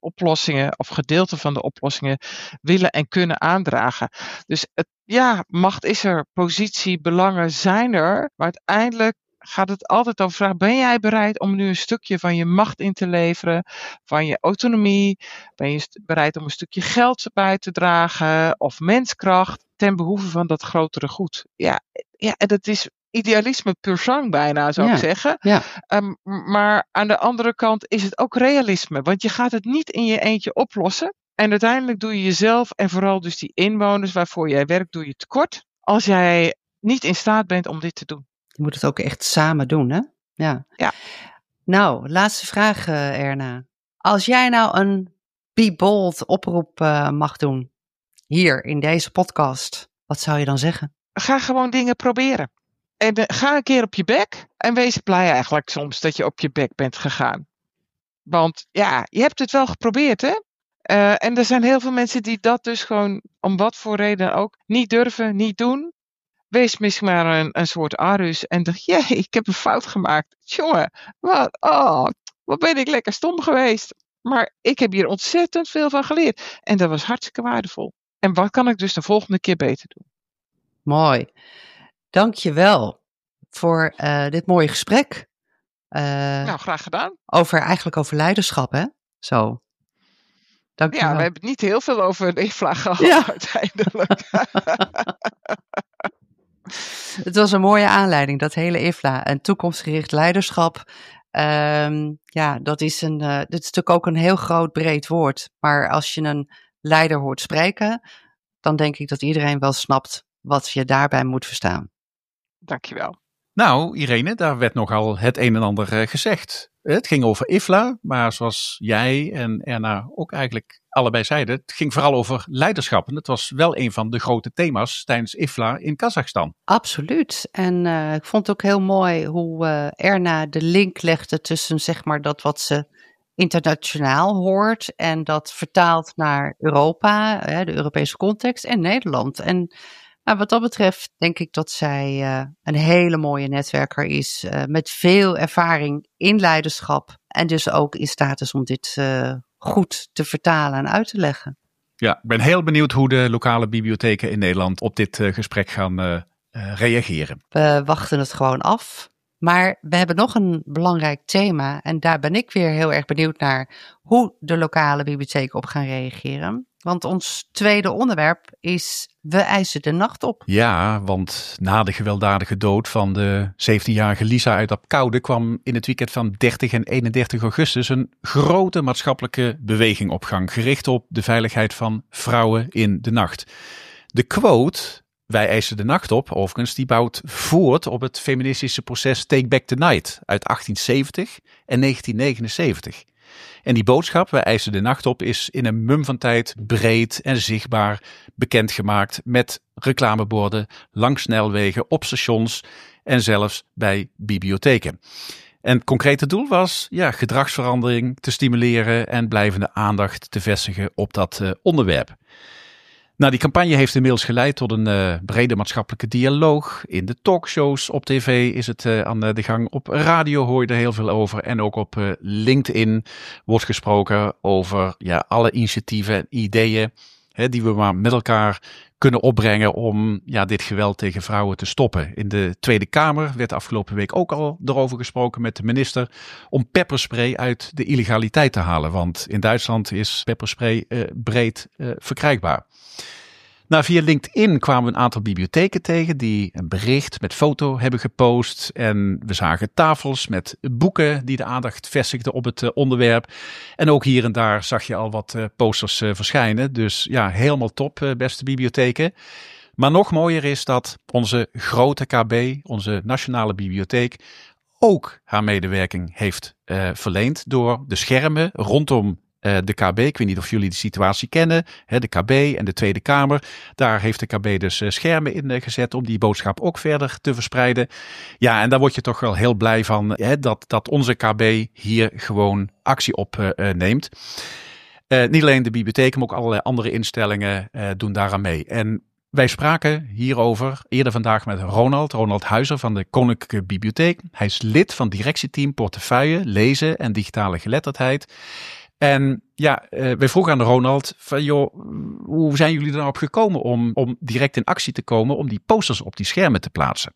Speaker 5: oplossingen of gedeelten van de oplossingen willen en kunnen aandragen. Dus het, ja, macht is er, positie, belangen zijn er, maar uiteindelijk gaat het altijd over vragen, ben jij bereid om nu een stukje van je macht in te leveren, van je autonomie, ben je st- bereid om een stukje geld bij te dragen of menskracht ten behoeve van dat grotere goed. Ja, ja en dat is idealisme pur sang bijna, zou
Speaker 4: Ja,
Speaker 5: ik zeggen.
Speaker 4: ja.
Speaker 5: Um, maar aan de andere kant is het ook realisme, want je gaat het niet in je eentje oplossen. En uiteindelijk doe je jezelf en vooral dus die inwoners waarvoor jij werkt, doe je tekort als jij niet in staat bent om dit te doen.
Speaker 4: Je moet het ook echt samen doen, hè? Ja.
Speaker 5: Ja.
Speaker 4: Nou, laatste vraag, uh, Erna. Als jij nou een Be Bold oproep uh, mag doen, hier in deze podcast, wat zou je dan zeggen?
Speaker 5: Ga gewoon dingen proberen. En uh, ga een keer op je bek en wees blij eigenlijk soms dat je op je bek bent gegaan. Want ja, je hebt het wel geprobeerd, hè? Uh, en er zijn heel veel mensen die dat dus gewoon, om wat voor reden ook, niet durven, niet doen. Wees misschien maar een, een soort Arus en dacht, jee, ik heb een fout gemaakt. Jongen, wat, oh, wat ben ik lekker stom geweest. Maar ik heb hier ontzettend veel van geleerd. En dat was hartstikke waardevol. En wat kan ik dus de volgende keer beter doen?
Speaker 4: Mooi. Dank je wel voor uh, dit mooie gesprek. Uh,
Speaker 5: nou, graag gedaan.
Speaker 4: Over, eigenlijk over leiderschap, hè? Zo. Dank je
Speaker 5: ja,
Speaker 4: wel.
Speaker 5: we hebben het niet heel veel over de I F L A gehad
Speaker 4: ja.
Speaker 5: uiteindelijk.
Speaker 4: Het was een mooie aanleiding, dat hele I F L A. En toekomstgericht leiderschap. Um, ja, dat is, een, uh, dit is natuurlijk ook een heel groot, breed woord. Maar als je een leider hoort spreken, dan denk ik dat iedereen wel snapt wat je daarbij moet verstaan.
Speaker 5: Dankjewel.
Speaker 3: Nou, Irene, daar werd nogal het een en ander uh, gezegd. Het ging over I F L A, maar zoals jij en Erna ook eigenlijk allebei zeiden, het ging vooral over leiderschap. En dat was wel een van de grote thema's tijdens I F L A in Kazachstan.
Speaker 4: Absoluut. En uh, ik vond het ook heel mooi hoe uh, Erna de link legde tussen zeg maar dat wat ze internationaal hoort en dat vertaalt naar Europa, hè, de Europese context en Nederland. En nou, wat dat betreft denk ik dat zij uh, een hele mooie netwerker is uh, met veel ervaring in leiderschap en dus ook in staat is om dit uh, goed te vertalen en uit te leggen.
Speaker 3: Ja, ik ben heel benieuwd hoe de lokale bibliotheken in Nederland op dit uh, gesprek gaan uh, uh, reageren.
Speaker 4: We wachten het gewoon af. Maar we hebben nog een belangrijk thema en daar ben ik weer heel erg benieuwd naar hoe de lokale bibliotheken op gaan reageren. Want ons tweede onderwerp is We eisen de nacht op.
Speaker 3: Ja, want na de gewelddadige dood van de zeventienjarige Lisa uit Apkoude kwam in het weekend van dertig en eenendertig augustus een grote maatschappelijke beweging op gang, gericht op de veiligheid van vrouwen in de nacht. De quote, wij eisen de nacht op, overigens, die bouwt voort op het feministische proces Take Back the Night uit achttien zeventig en negentien negenenzeventig. En die boodschap, wij eisen de nacht op, is in een mum van tijd breed en zichtbaar bekendgemaakt met reclameborden langs snelwegen, op stations en zelfs bij bibliotheken. En het concrete doel was ja, gedragsverandering te stimuleren en blijvende aandacht te vestigen op dat uh, onderwerp. Nou, die campagne heeft inmiddels geleid tot een uh, brede maatschappelijke dialoog. In de talkshows op tv is het uh, aan de gang. Op radio hoor je er heel veel over. En ook op uh, LinkedIn wordt gesproken over ja, alle initiatieven en ideeën hè, die we maar met elkaar kunnen opbrengen om ja, dit geweld tegen vrouwen te stoppen. In de Tweede Kamer werd afgelopen week ook al erover gesproken met de minister om pepperspray uit de illegaliteit te halen. Want in Duitsland is pepperspray uh, breed uh, verkrijgbaar. Nou, via LinkedIn kwamen we een aantal bibliotheken tegen die een bericht met foto hebben gepost. En we zagen tafels met boeken die de aandacht vestigden op het uh, onderwerp. En ook hier en daar zag je al wat uh, posters uh, verschijnen. Dus ja, helemaal top, uh, beste bibliotheken. Maar nog mooier is dat onze grote K B, onze nationale bibliotheek, ook haar medewerking heeft uh, verleend door de schermen rondom Uh, de K B. Ik weet niet of jullie de situatie kennen. Hè, de K B en de Tweede Kamer. Daar heeft de K B dus uh, schermen in uh, gezet om die boodschap ook verder te verspreiden. Ja, en daar word je toch wel heel blij van hè, dat, dat onze K B hier gewoon actie op uh, uh, neemt. Uh, niet alleen de bibliotheek, maar ook allerlei andere instellingen uh, doen daaraan mee. En wij spraken hierover eerder vandaag met Ronald, Ronald Huizer van de Koninklijke Bibliotheek. Hij is lid van directieteam Portefeuille, Lezen en Digitale Geletterdheid. En ja, uh, wij vroegen aan Ronald van joh, hoe zijn jullie er nou op gekomen om, om direct in actie te komen om die posters op die schermen te plaatsen?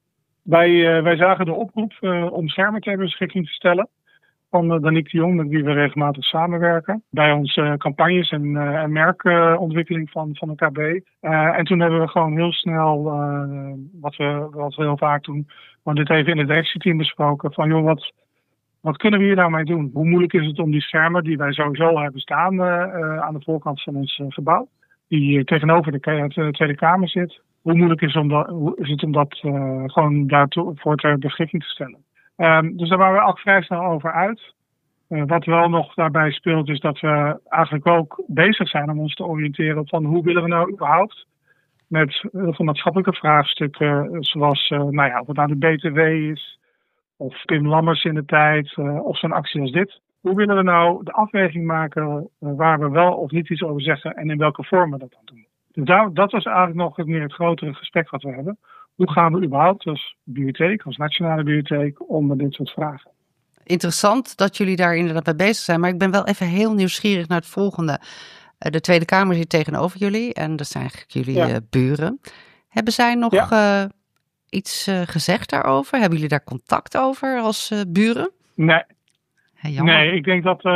Speaker 1: Wij, uh, wij zagen de oproep uh, om schermen ter beschikking te stellen van uh, Danique de Jong, met wie we regelmatig samenwerken. Bij onze uh, campagnes en, uh, en merkontwikkeling uh, van, van de K B. Uh, en toen hebben we gewoon heel snel, uh, wat, we, wat we heel vaak doen, want dit even in het directieteam besproken, van joh, wat, wat kunnen we hier nou mee doen? Hoe moeilijk is het om die schermen die wij sowieso hebben staan uh, uh, aan de voorkant van ons uh, gebouw, die uh, tegenover de, de Tweede Kamer zit, hoe moeilijk is, om dat, hoe is het om dat uh, gewoon daarvoor ter beschikking te stellen? Um, dus daar waren we ook vrij snel over uit. Uh, wat wel nog daarbij speelt is dat we eigenlijk ook bezig zijn om ons te oriënteren van hoe willen we nou überhaupt met heel veel maatschappelijke vraagstukken, zoals uh, nou ja, of het nou de B T W is, of Pim Lammers in de tijd, uh, of zo'n actie als dit. Hoe willen we nou de afweging maken uh, waar we wel of niet iets over zeggen en in welke vorm we dat dan doen? Dus daar, dat was eigenlijk nog het meer het grotere gesprek wat we hebben. Hoe gaan we überhaupt als bibliotheek, als nationale bibliotheek, om met dit soort vragen?
Speaker 4: Interessant dat jullie daar inderdaad mee bezig zijn. Maar ik ben wel even heel nieuwsgierig naar het volgende. De Tweede Kamer zit tegenover jullie en dat zijn eigenlijk jullie ja. uh, buren. Hebben zij nog ja. uh, iets uh, gezegd daarover? Hebben jullie daar contact over als uh, buren?
Speaker 1: Nee.
Speaker 4: Hey,
Speaker 1: nee, ik denk dat uh,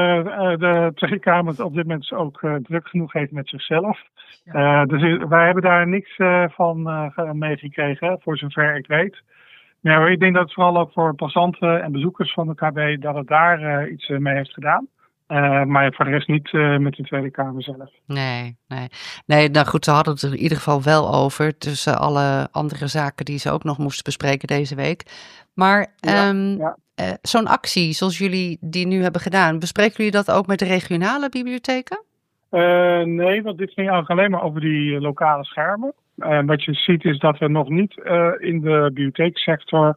Speaker 1: de Tweede Kamer het op dit moment ook uh, druk genoeg heeft met zichzelf. Ja. Uh, dus wij hebben daar niks uh, van uh, meegekregen, voor zover ik weet. Maar ik denk dat het vooral ook voor passanten en bezoekers van de K B dat het daar uh, iets uh, mee heeft gedaan. Uh, maar voor de rest niet uh, met de Tweede Kamer zelf.
Speaker 4: Nee, nee. Nee, nou goed, ze hadden het er in ieder geval wel over. Tussen alle andere zaken die ze ook nog moesten bespreken deze week. Maar ja, um, ja. Uh, zo'n actie zoals jullie die nu hebben gedaan, bespreken jullie dat ook met de regionale bibliotheken?
Speaker 1: Uh, nee, want dit ging eigenlijk alleen maar over die lokale schermen. Uh, wat je ziet is dat we nog niet uh, in de bibliotheeksector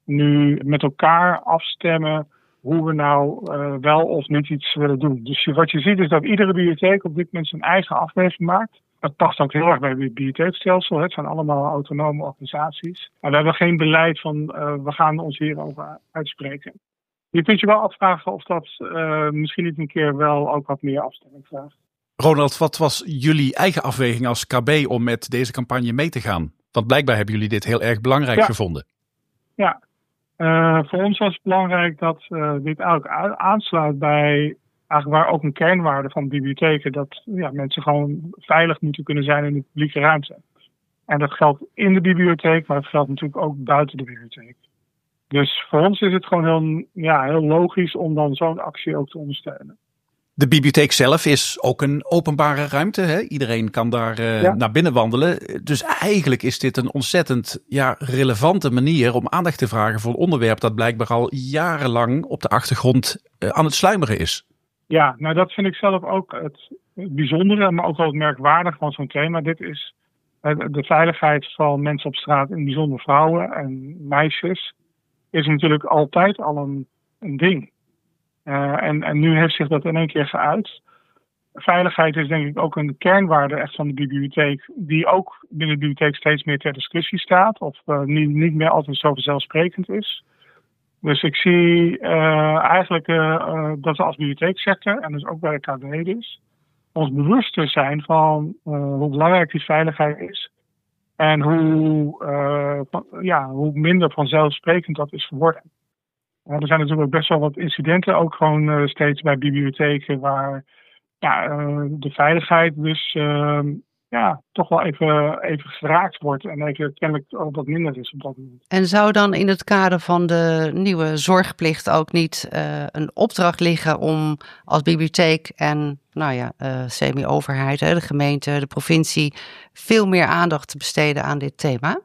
Speaker 1: nu met elkaar afstemmen hoe we nou uh, wel of niet iets willen doen. Dus wat je ziet is dat iedere bibliotheek op dit moment zijn eigen afweging maakt. Dat past ook heel erg bij het bibliotheekstelsel. Het zijn allemaal autonome organisaties. Maar we hebben geen beleid van uh, we gaan ons hierover uitspreken. Je kunt je wel afvragen of dat uh, misschien niet een keer wel ook wat meer afstemming vraagt.
Speaker 3: Ronald, wat was jullie eigen afweging als K B om met deze campagne mee te gaan? Want blijkbaar hebben jullie dit heel erg belangrijk
Speaker 1: ja.
Speaker 3: gevonden.
Speaker 1: Ja, uh, voor ons was het belangrijk dat uh, dit eigenlijk aansluit bij eigenlijk waar ook een kernwaarde van bibliotheken, dat ja, mensen gewoon veilig moeten kunnen zijn in de publieke ruimte. En dat geldt in de bibliotheek, maar het geldt natuurlijk ook buiten de bibliotheek. Dus voor ons is het gewoon heel, ja, heel logisch om dan zo'n actie ook te ondersteunen.
Speaker 3: De bibliotheek zelf is ook een openbare ruimte. Hè? Iedereen kan daar uh, ja. naar binnen wandelen. Dus eigenlijk is dit een ontzettend ja, relevante manier om aandacht te vragen voor een onderwerp dat blijkbaar al jarenlang op de achtergrond uh, aan het sluimeren is.
Speaker 1: Ja, nou dat vind ik zelf ook het bijzondere, maar ook wel het merkwaardige van zo'n thema. Dit is de veiligheid van mensen op straat, in het bijzonder vrouwen en meisjes, is natuurlijk altijd al een, een ding. Uh, en, en nu heeft zich dat in één keer geuit. Veiligheid is denk ik ook een kernwaarde echt van de bibliotheek, die ook binnen de bibliotheek steeds meer ter discussie staat, of uh, niet, niet meer altijd zo vanzelfsprekend is. Dus ik zie uh, eigenlijk uh, uh, dat we als bibliotheeksector, en dus ook bij de K B dus, ons bewuster zijn van uh, hoe belangrijk die veiligheid is. En hoe, uh, van, ja, hoe minder vanzelfsprekend dat is geworden. Uh, er zijn natuurlijk ook best wel wat incidenten, ook gewoon uh, steeds bij bibliotheken, waar ja, uh, de veiligheid dus uh, ja, toch wel even, even geraakt wordt en even kennelijk ook wat minder is op dat moment.
Speaker 4: En zou dan in het kader van de nieuwe zorgplicht ook niet uh, een opdracht liggen om als bibliotheek en nou ja, uh, semi-overheid, hè, de gemeente, de provincie, veel meer aandacht te besteden aan dit thema?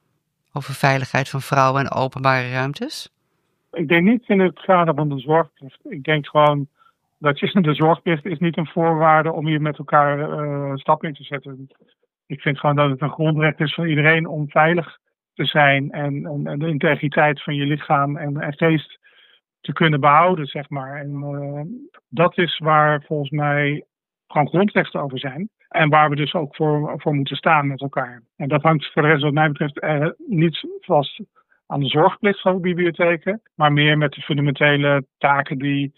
Speaker 4: Over veiligheid van vrouwen en openbare ruimtes?
Speaker 1: Ik denk niet in het kader van de zorgplicht. Ik denk gewoon dat je, de zorgplicht is niet een voorwaarde om hier met elkaar uh, stappen in te zetten. Ik vind gewoon dat het een grondrecht is van iedereen om veilig te zijn en, en, en de integriteit van je lichaam en, en geest te kunnen behouden, zeg maar. En uh, dat is waar volgens mij gewoon grondrechten over zijn. En waar we dus ook voor, voor moeten staan met elkaar. En dat hangt voor de rest wat mij betreft uh, niet vast aan de zorgplicht van de bibliotheken, maar meer met de fundamentele taken die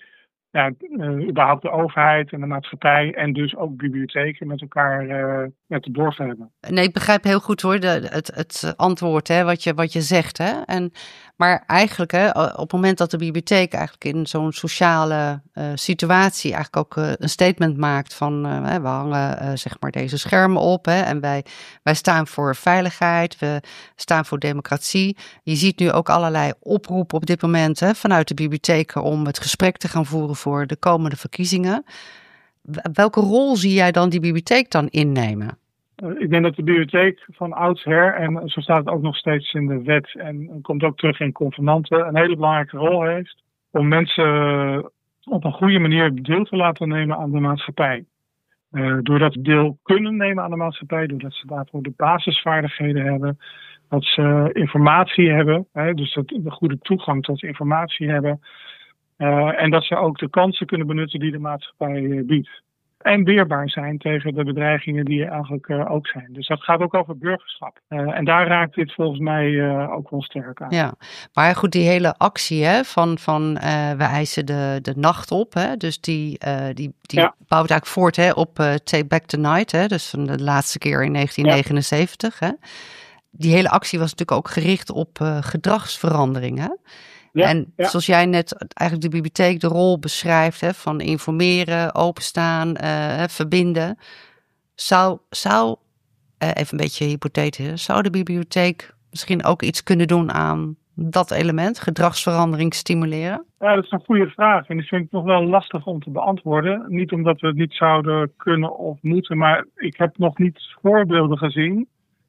Speaker 1: ja, uh, überhaupt de overheid en de maatschappij en dus ook bibliotheken met elkaar uh, met de borst hebben.
Speaker 4: Nee, ik begrijp heel goed hoor, de, het, het antwoord hè, wat, je, wat je zegt. Hè? En, maar eigenlijk hè, op het moment dat de bibliotheek eigenlijk in zo'n sociale uh, situatie eigenlijk ook uh, een statement maakt van uh, we hangen uh, zeg maar deze schermen op hè, en wij, wij staan voor veiligheid, we staan voor democratie. Je ziet nu ook allerlei oproepen op dit moment hè, vanuit de bibliotheken om het gesprek te gaan voeren voor de komende verkiezingen. Welke rol zie jij dan die bibliotheek dan innemen?
Speaker 1: Ik denk dat de bibliotheek van oudsher, en zo staat het ook nog steeds in de wet en komt ook terug in convenanten, een hele belangrijke rol heeft om mensen op een goede manier deel te laten nemen aan de maatschappij. Uh, doordat ze deel kunnen nemen aan de maatschappij, doordat ze daarvoor de basisvaardigheden hebben, dat ze informatie hebben, hè, dus dat de goede toegang tot informatie hebben, uh, en dat ze ook de kansen kunnen benutten die de maatschappij uh, biedt. En weerbaar zijn tegen de bedreigingen die er eigenlijk uh, ook zijn. Dus dat gaat ook over burgerschap. Uh, en daar raakt dit volgens mij uh, ook wel sterk aan.
Speaker 4: Ja, maar goed, die hele actie hè, van, van uh, we eisen de, de nacht op. Hè, dus die, uh, die, die ja. bouwt eigenlijk voort hè, op uh, Take Back the Night. Hè, dus van de laatste keer in negentien negenenzeventig. Ja. Hè. Die hele actie was natuurlijk ook gericht op uh, gedragsveranderingen. Ja, en ja. zoals jij net eigenlijk de bibliotheek de rol beschrijft hè, van informeren, openstaan, uh, verbinden. Zou, zou uh, even een beetje hypothetisch, zou de bibliotheek misschien ook iets kunnen doen aan dat element, gedragsverandering stimuleren?
Speaker 1: Ja, dat is een goede vraag en die vind ik nog wel lastig om te beantwoorden. Niet omdat we het niet zouden kunnen of moeten, maar ik heb nog niet voorbeelden gezien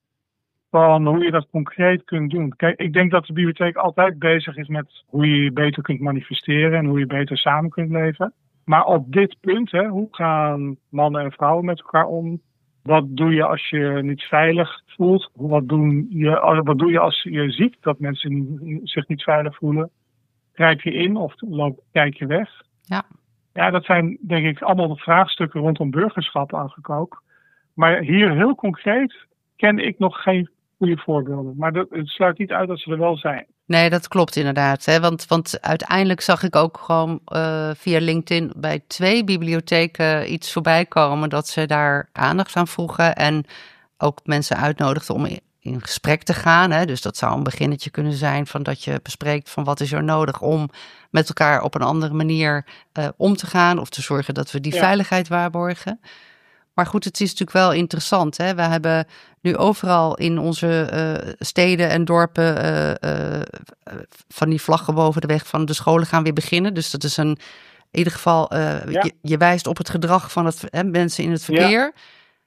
Speaker 1: van hoe je dat concreet kunt doen. Kijk, ik denk dat de bibliotheek altijd bezig is met hoe je je beter kunt manifesteren en hoe je beter samen kunt leven. Maar op dit punt, hè, hoe gaan mannen en vrouwen met elkaar om? Wat doe je als je niet veilig voelt? Wat, doen je, wat doe je als je ziet dat mensen zich niet veilig voelen? Grijp je in of loop, kijk je weg?
Speaker 4: Ja.
Speaker 1: Ja, dat zijn denk ik allemaal vraagstukken rondom burgerschap eigenlijk ook. Maar hier heel concreet ken ik nog geen goede voorbeelden. Maar dat, het sluit niet uit dat ze er wel zijn.
Speaker 4: Nee, dat klopt inderdaad. Hè? Want, want uiteindelijk zag ik ook gewoon uh, via LinkedIn bij twee bibliotheken iets voorbij komen dat ze daar aandacht aan vroegen en ook mensen uitnodigden om in, in gesprek te gaan. Hè? Dus dat zou een beginnetje kunnen zijn van dat je bespreekt van wat is er nodig om met elkaar op een andere manier uh, om te gaan of te zorgen dat we die ja. veiligheid waarborgen. Maar goed, het is natuurlijk wel interessant. Hè? We hebben nu overal in onze uh, steden en dorpen uh, uh, van die vlaggen boven de weg van de scholen gaan weer beginnen. Dus dat is een, in ieder geval, uh, ja. je, je wijst op het gedrag van het, hè, mensen in het verkeer. Ja.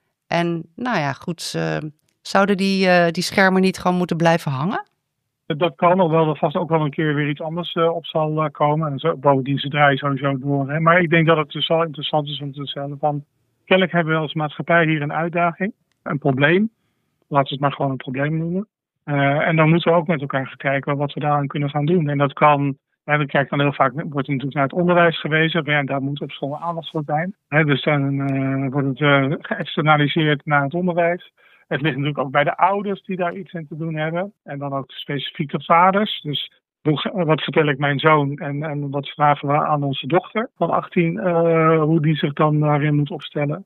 Speaker 4: En nou ja, goed, uh, zouden die, uh, die schermen niet gewoon moeten blijven hangen?
Speaker 1: Dat kan, alhoewel er vast ook wel een keer weer iets anders uh, op zal uh, komen. En zo, bovendien ze draaien sowieso door. Hè? Maar ik denk dat het dus wel interessant is om te stellen van, kennelijk hebben we als maatschappij hier een uitdaging, een probleem. Laten we het maar gewoon een probleem noemen. Uh, en dan moeten we ook met elkaar gaan kijken wat we daaraan kunnen gaan doen. En dat kan, hè, dan kijk dan heel vaak, wordt natuurlijk naar het onderwijs gewezen. Ja, daar moet op school aandacht voor zijn. Hè, dus dan uh, wordt het uh, geëxternaliseerd naar het onderwijs. Het ligt natuurlijk ook bij de ouders die daar iets in te doen hebben. En dan ook specifiek de vaders. Dus wat vertel ik mijn zoon en, en wat vragen we aan onze dochter van achttien, uh, hoe die zich dan daarin moet opstellen.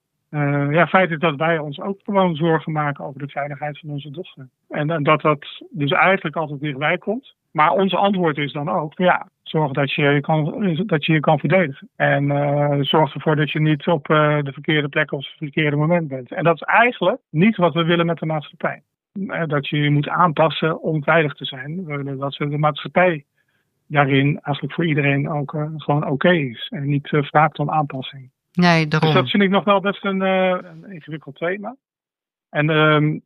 Speaker 1: Uh, ja, feit is dat wij ons ook gewoon zorgen maken over de veiligheid van onze dochter. En, en dat dat dus eigenlijk altijd dichtbij komt. Maar ons antwoord is dan ook, ja, zorg dat je je kan, dat je, je kan verdedigen. En uh, zorg ervoor dat je niet op uh, de verkeerde plek of het verkeerde moment bent. En dat is eigenlijk niet wat we willen met de maatschappij. Dat je je moet aanpassen om veilig te zijn. We willen dat de maatschappij daarin eigenlijk voor iedereen ook uh, gewoon oké okay is. En niet uh, vraagt om aanpassing.
Speaker 4: Nee, daarom.
Speaker 1: Dus dat vind ik nog wel best een, uh, een ingewikkeld thema. En uh,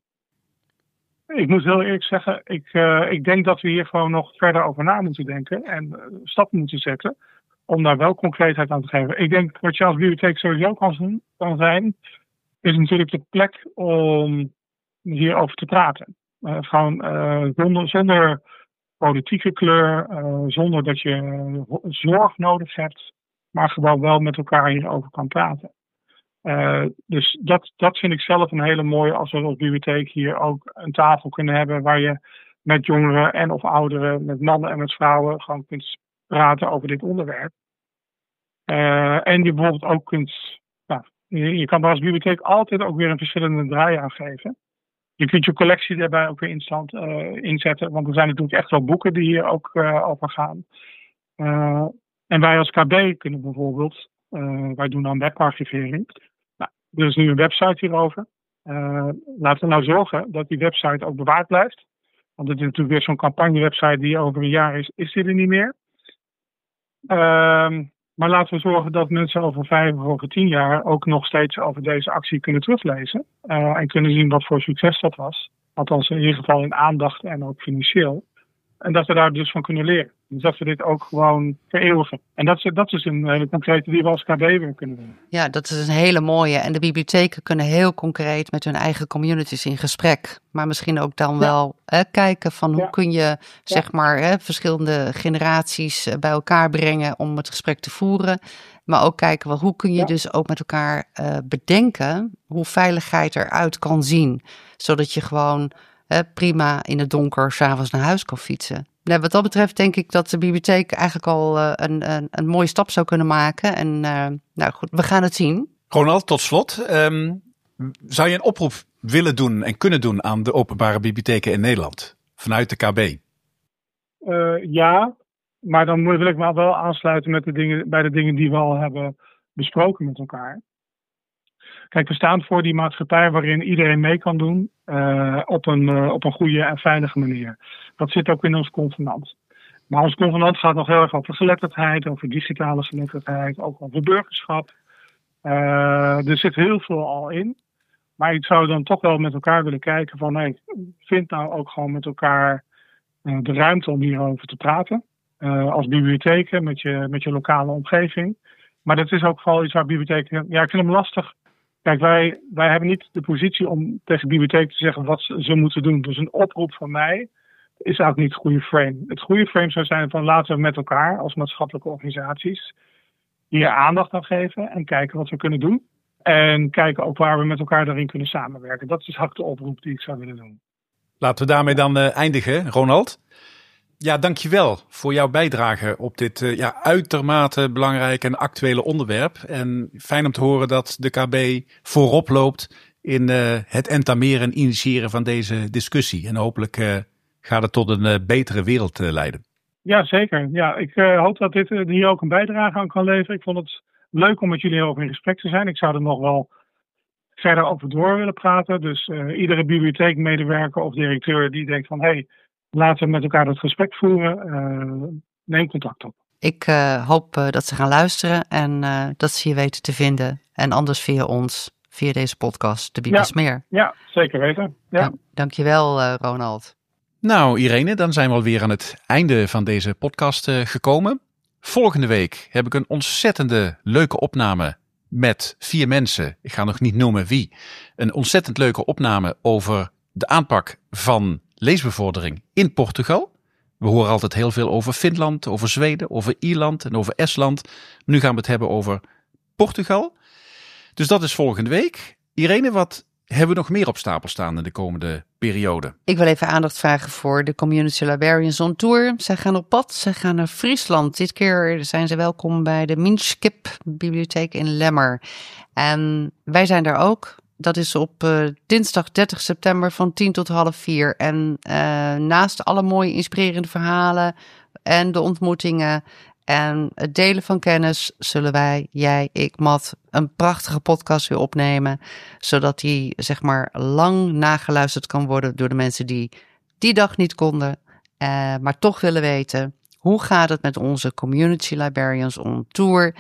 Speaker 1: ik moet heel eerlijk zeggen, ik, uh, ik denk dat we hier gewoon nog verder over na moeten denken. En uh, stappen moeten zetten om daar wel concreetheid aan te geven. Ik denk wat je als bibliotheek sowieso kan, doen, kan zijn, is natuurlijk de plek om hierover te praten. Uh, gewoon uh, zonder, zonder politieke kleur, uh, zonder dat je uh, zorg nodig hebt, maar gewoon wel met elkaar hierover kan praten. Uh, dus dat, dat vind ik zelf een hele mooie, als we als bibliotheek hier ook een tafel kunnen hebben waar je met jongeren en of ouderen, met mannen en met vrouwen gewoon kunt praten over dit onderwerp. Uh, en je bijvoorbeeld ook kunt... Nou, je, je kan er als bibliotheek altijd ook weer een verschillende draai aan geven. Je kunt je collectie daarbij ook weer in stand uh, inzetten. Want er zijn natuurlijk echt wel boeken die hier ook uh, over gaan. Uh, en wij als K B kunnen bijvoorbeeld... Uh, wij doen dan webarchivering. Nou, er is nu een website hierover. Uh, laten we nou zorgen dat die website ook bewaard blijft. Want het is natuurlijk weer zo'n campagne-website die over een jaar is, is die er niet meer. Uh, maar laten we zorgen dat mensen over vijf of over tien jaar ook nog steeds over deze actie kunnen teruglezen. Uh, en kunnen zien wat voor succes dat was. Althans in ieder geval in aandacht en ook financieel. En dat we daar dus van kunnen leren. Dus dat we dit ook gewoon vereeuwigen. En dat is, dat is een hele concrete die we als K B weer kunnen doen.
Speaker 4: Ja, dat is een hele mooie. En de bibliotheken kunnen heel concreet met hun eigen communities in gesprek. Maar misschien ook dan ja. wel hè, kijken van hoe ja. kun je zeg ja. maar hè, verschillende generaties bij elkaar brengen om het gesprek te voeren. Maar ook kijken wel hoe kun je ja. dus ook met elkaar uh, bedenken hoe veiligheid eruit kan zien. Zodat je gewoon uh, prima in het donker 's avonds naar huis kan fietsen. Nou, wat dat betreft denk ik dat de bibliotheek eigenlijk al uh, een, een, een mooie stap zou kunnen maken. En uh, nou goed, we gaan het zien.
Speaker 3: Ronald, tot slot. Um, zou je een oproep willen doen en kunnen doen aan de openbare bibliotheken in Nederland? Vanuit de K B?
Speaker 1: Uh, ja, maar dan wil ik me wel aansluiten met de dingen, bij de dingen die we al hebben besproken met elkaar. Kijk, we staan voor die maatschappij waarin iedereen mee kan doen uh, op, een, uh, op een goede en veilige manier. Dat zit ook in ons convenant. Maar ons convenant gaat nog heel erg over geletterdheid, over digitale geletterdheid, ook over burgerschap. Uh, er zit heel veel al in. Maar ik zou dan toch wel met elkaar willen kijken van, hey, vind nou ook gewoon met elkaar uh, de ruimte om hierover te praten. Uh, als bibliotheken, met je, met je lokale omgeving. Maar dat is ook vooral iets waar bibliotheken... Ja, ik vind hem lastig. Kijk, wij, wij hebben niet de positie om tegen bibliotheken te zeggen wat ze, ze moeten doen. Dus een oproep van mij is ook niet het goede frame. Het goede frame zou zijn van laten we met elkaar als maatschappelijke organisaties hier aandacht aan geven en kijken wat we kunnen doen. En kijken ook waar we met elkaar daarin kunnen samenwerken. Dat is eigenlijk de oproep die ik zou willen doen.
Speaker 3: Laten we daarmee dan uh, eindigen, Ronald. Ja, dankjewel voor jouw bijdrage op dit uh, ja, uitermate belangrijk en actuele onderwerp. En fijn om te horen dat de K B voorop loopt in uh, het entameren en initiëren van deze discussie. En hopelijk uh, gaat het tot een uh, betere wereld uh, leiden.
Speaker 1: Ja, zeker. Ja, ik uh, hoop dat dit uh, hier ook een bijdrage aan kan leveren. Ik vond het leuk om met jullie over in gesprek te zijn. Ik zou er nog wel verder over door willen praten. Dus uh, iedere bibliotheekmedewerker of directeur die denkt van... hey, laten we met elkaar dat gesprek voeren. Uh, neem contact op.
Speaker 4: Ik uh, hoop uh, dat ze gaan luisteren en uh, dat ze je weten te vinden. En anders via ons, via deze podcast, de Bibis
Speaker 1: ja,
Speaker 4: Meer.
Speaker 1: Ja, zeker weten. Ja.
Speaker 4: Ja, dankjewel uh, Ronald.
Speaker 3: Nou Irene, dan zijn we alweer aan het einde van deze podcast uh, gekomen. Volgende week heb ik een ontzettende leuke opname met vier mensen. Ik ga nog niet noemen wie. Een ontzettend leuke opname over de aanpak van leesbevordering in Portugal. We horen altijd heel veel over Finland, over Zweden, over Ierland en over Estland. Nu gaan we het hebben over Portugal. Dus dat is volgende week. Irene, wat hebben we nog meer op stapel staan in de komende periode?
Speaker 4: Ik wil even aandacht vragen voor de Community Librarians on Tour. Zij gaan op pad, zij gaan naar Friesland. Dit keer zijn ze welkom bij de Minskip Bibliotheek in Lemmer. En wij zijn daar ook. Dat is op uh, dinsdag dertig september van tien tot half vier. En uh, naast alle mooie inspirerende verhalen en de ontmoetingen en het delen van kennis, zullen wij, jij, ik, Matt, een prachtige podcast weer opnemen. Zodat die, zeg maar, lang nageluisterd kan worden door de mensen die die dag niet konden. Uh, maar toch willen weten, hoe gaat het met onze Community Librarians on Tour?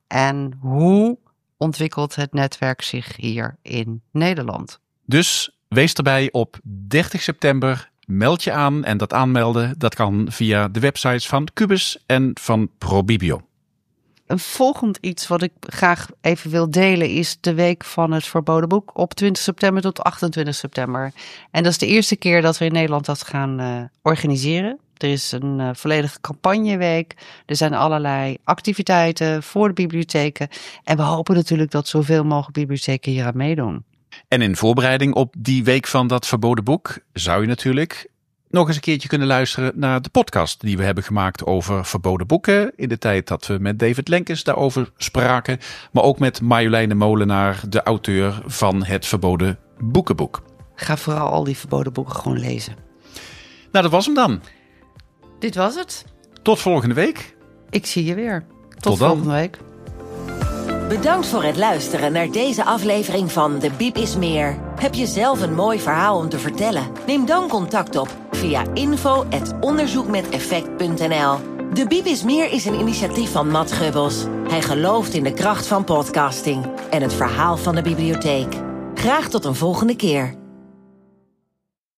Speaker 4: En hoe ontwikkelt het netwerk zich hier in Nederland?
Speaker 3: Dus wees erbij op dertig september. Meld je aan en dat aanmelden, dat kan via de websites van Cubus en van ProBibio.
Speaker 4: Een volgend iets wat ik graag even wil delen is de week van het verboden boek op twintig september tot achtentwintig september. En dat is de eerste keer dat we in Nederland dat gaan uh, organiseren. Er is een uh, volledige campagneweek. Er zijn allerlei activiteiten voor de bibliotheken. En we hopen natuurlijk dat zoveel mogelijk bibliotheken hier aan meedoen.
Speaker 3: En in voorbereiding op die week van dat verboden boek zou je natuurlijk nog eens een keertje kunnen luisteren naar de podcast die we hebben gemaakt over verboden boeken. In de tijd dat we met David Lenkens daarover spraken. Maar ook met Marjoleine Molenaar, de auteur van het Verboden Boekenboek.
Speaker 4: Ga vooral al die verboden boeken gewoon lezen.
Speaker 3: Nou, dat was hem dan.
Speaker 4: Dit was het.
Speaker 3: Tot volgende week.
Speaker 4: Ik zie je weer. Tot,
Speaker 3: Tot dan.
Speaker 4: volgende week.
Speaker 2: Bedankt voor het luisteren naar deze aflevering van De Biep is Meer. Heb je zelf een mooi verhaal om te vertellen? Neem dan contact op via info at onderzoekmeteffect punt n l. De Biep is Meer is een initiatief van Matt Gubbels. Hij gelooft in de kracht van podcasting en het verhaal van de bibliotheek. Graag tot een volgende keer.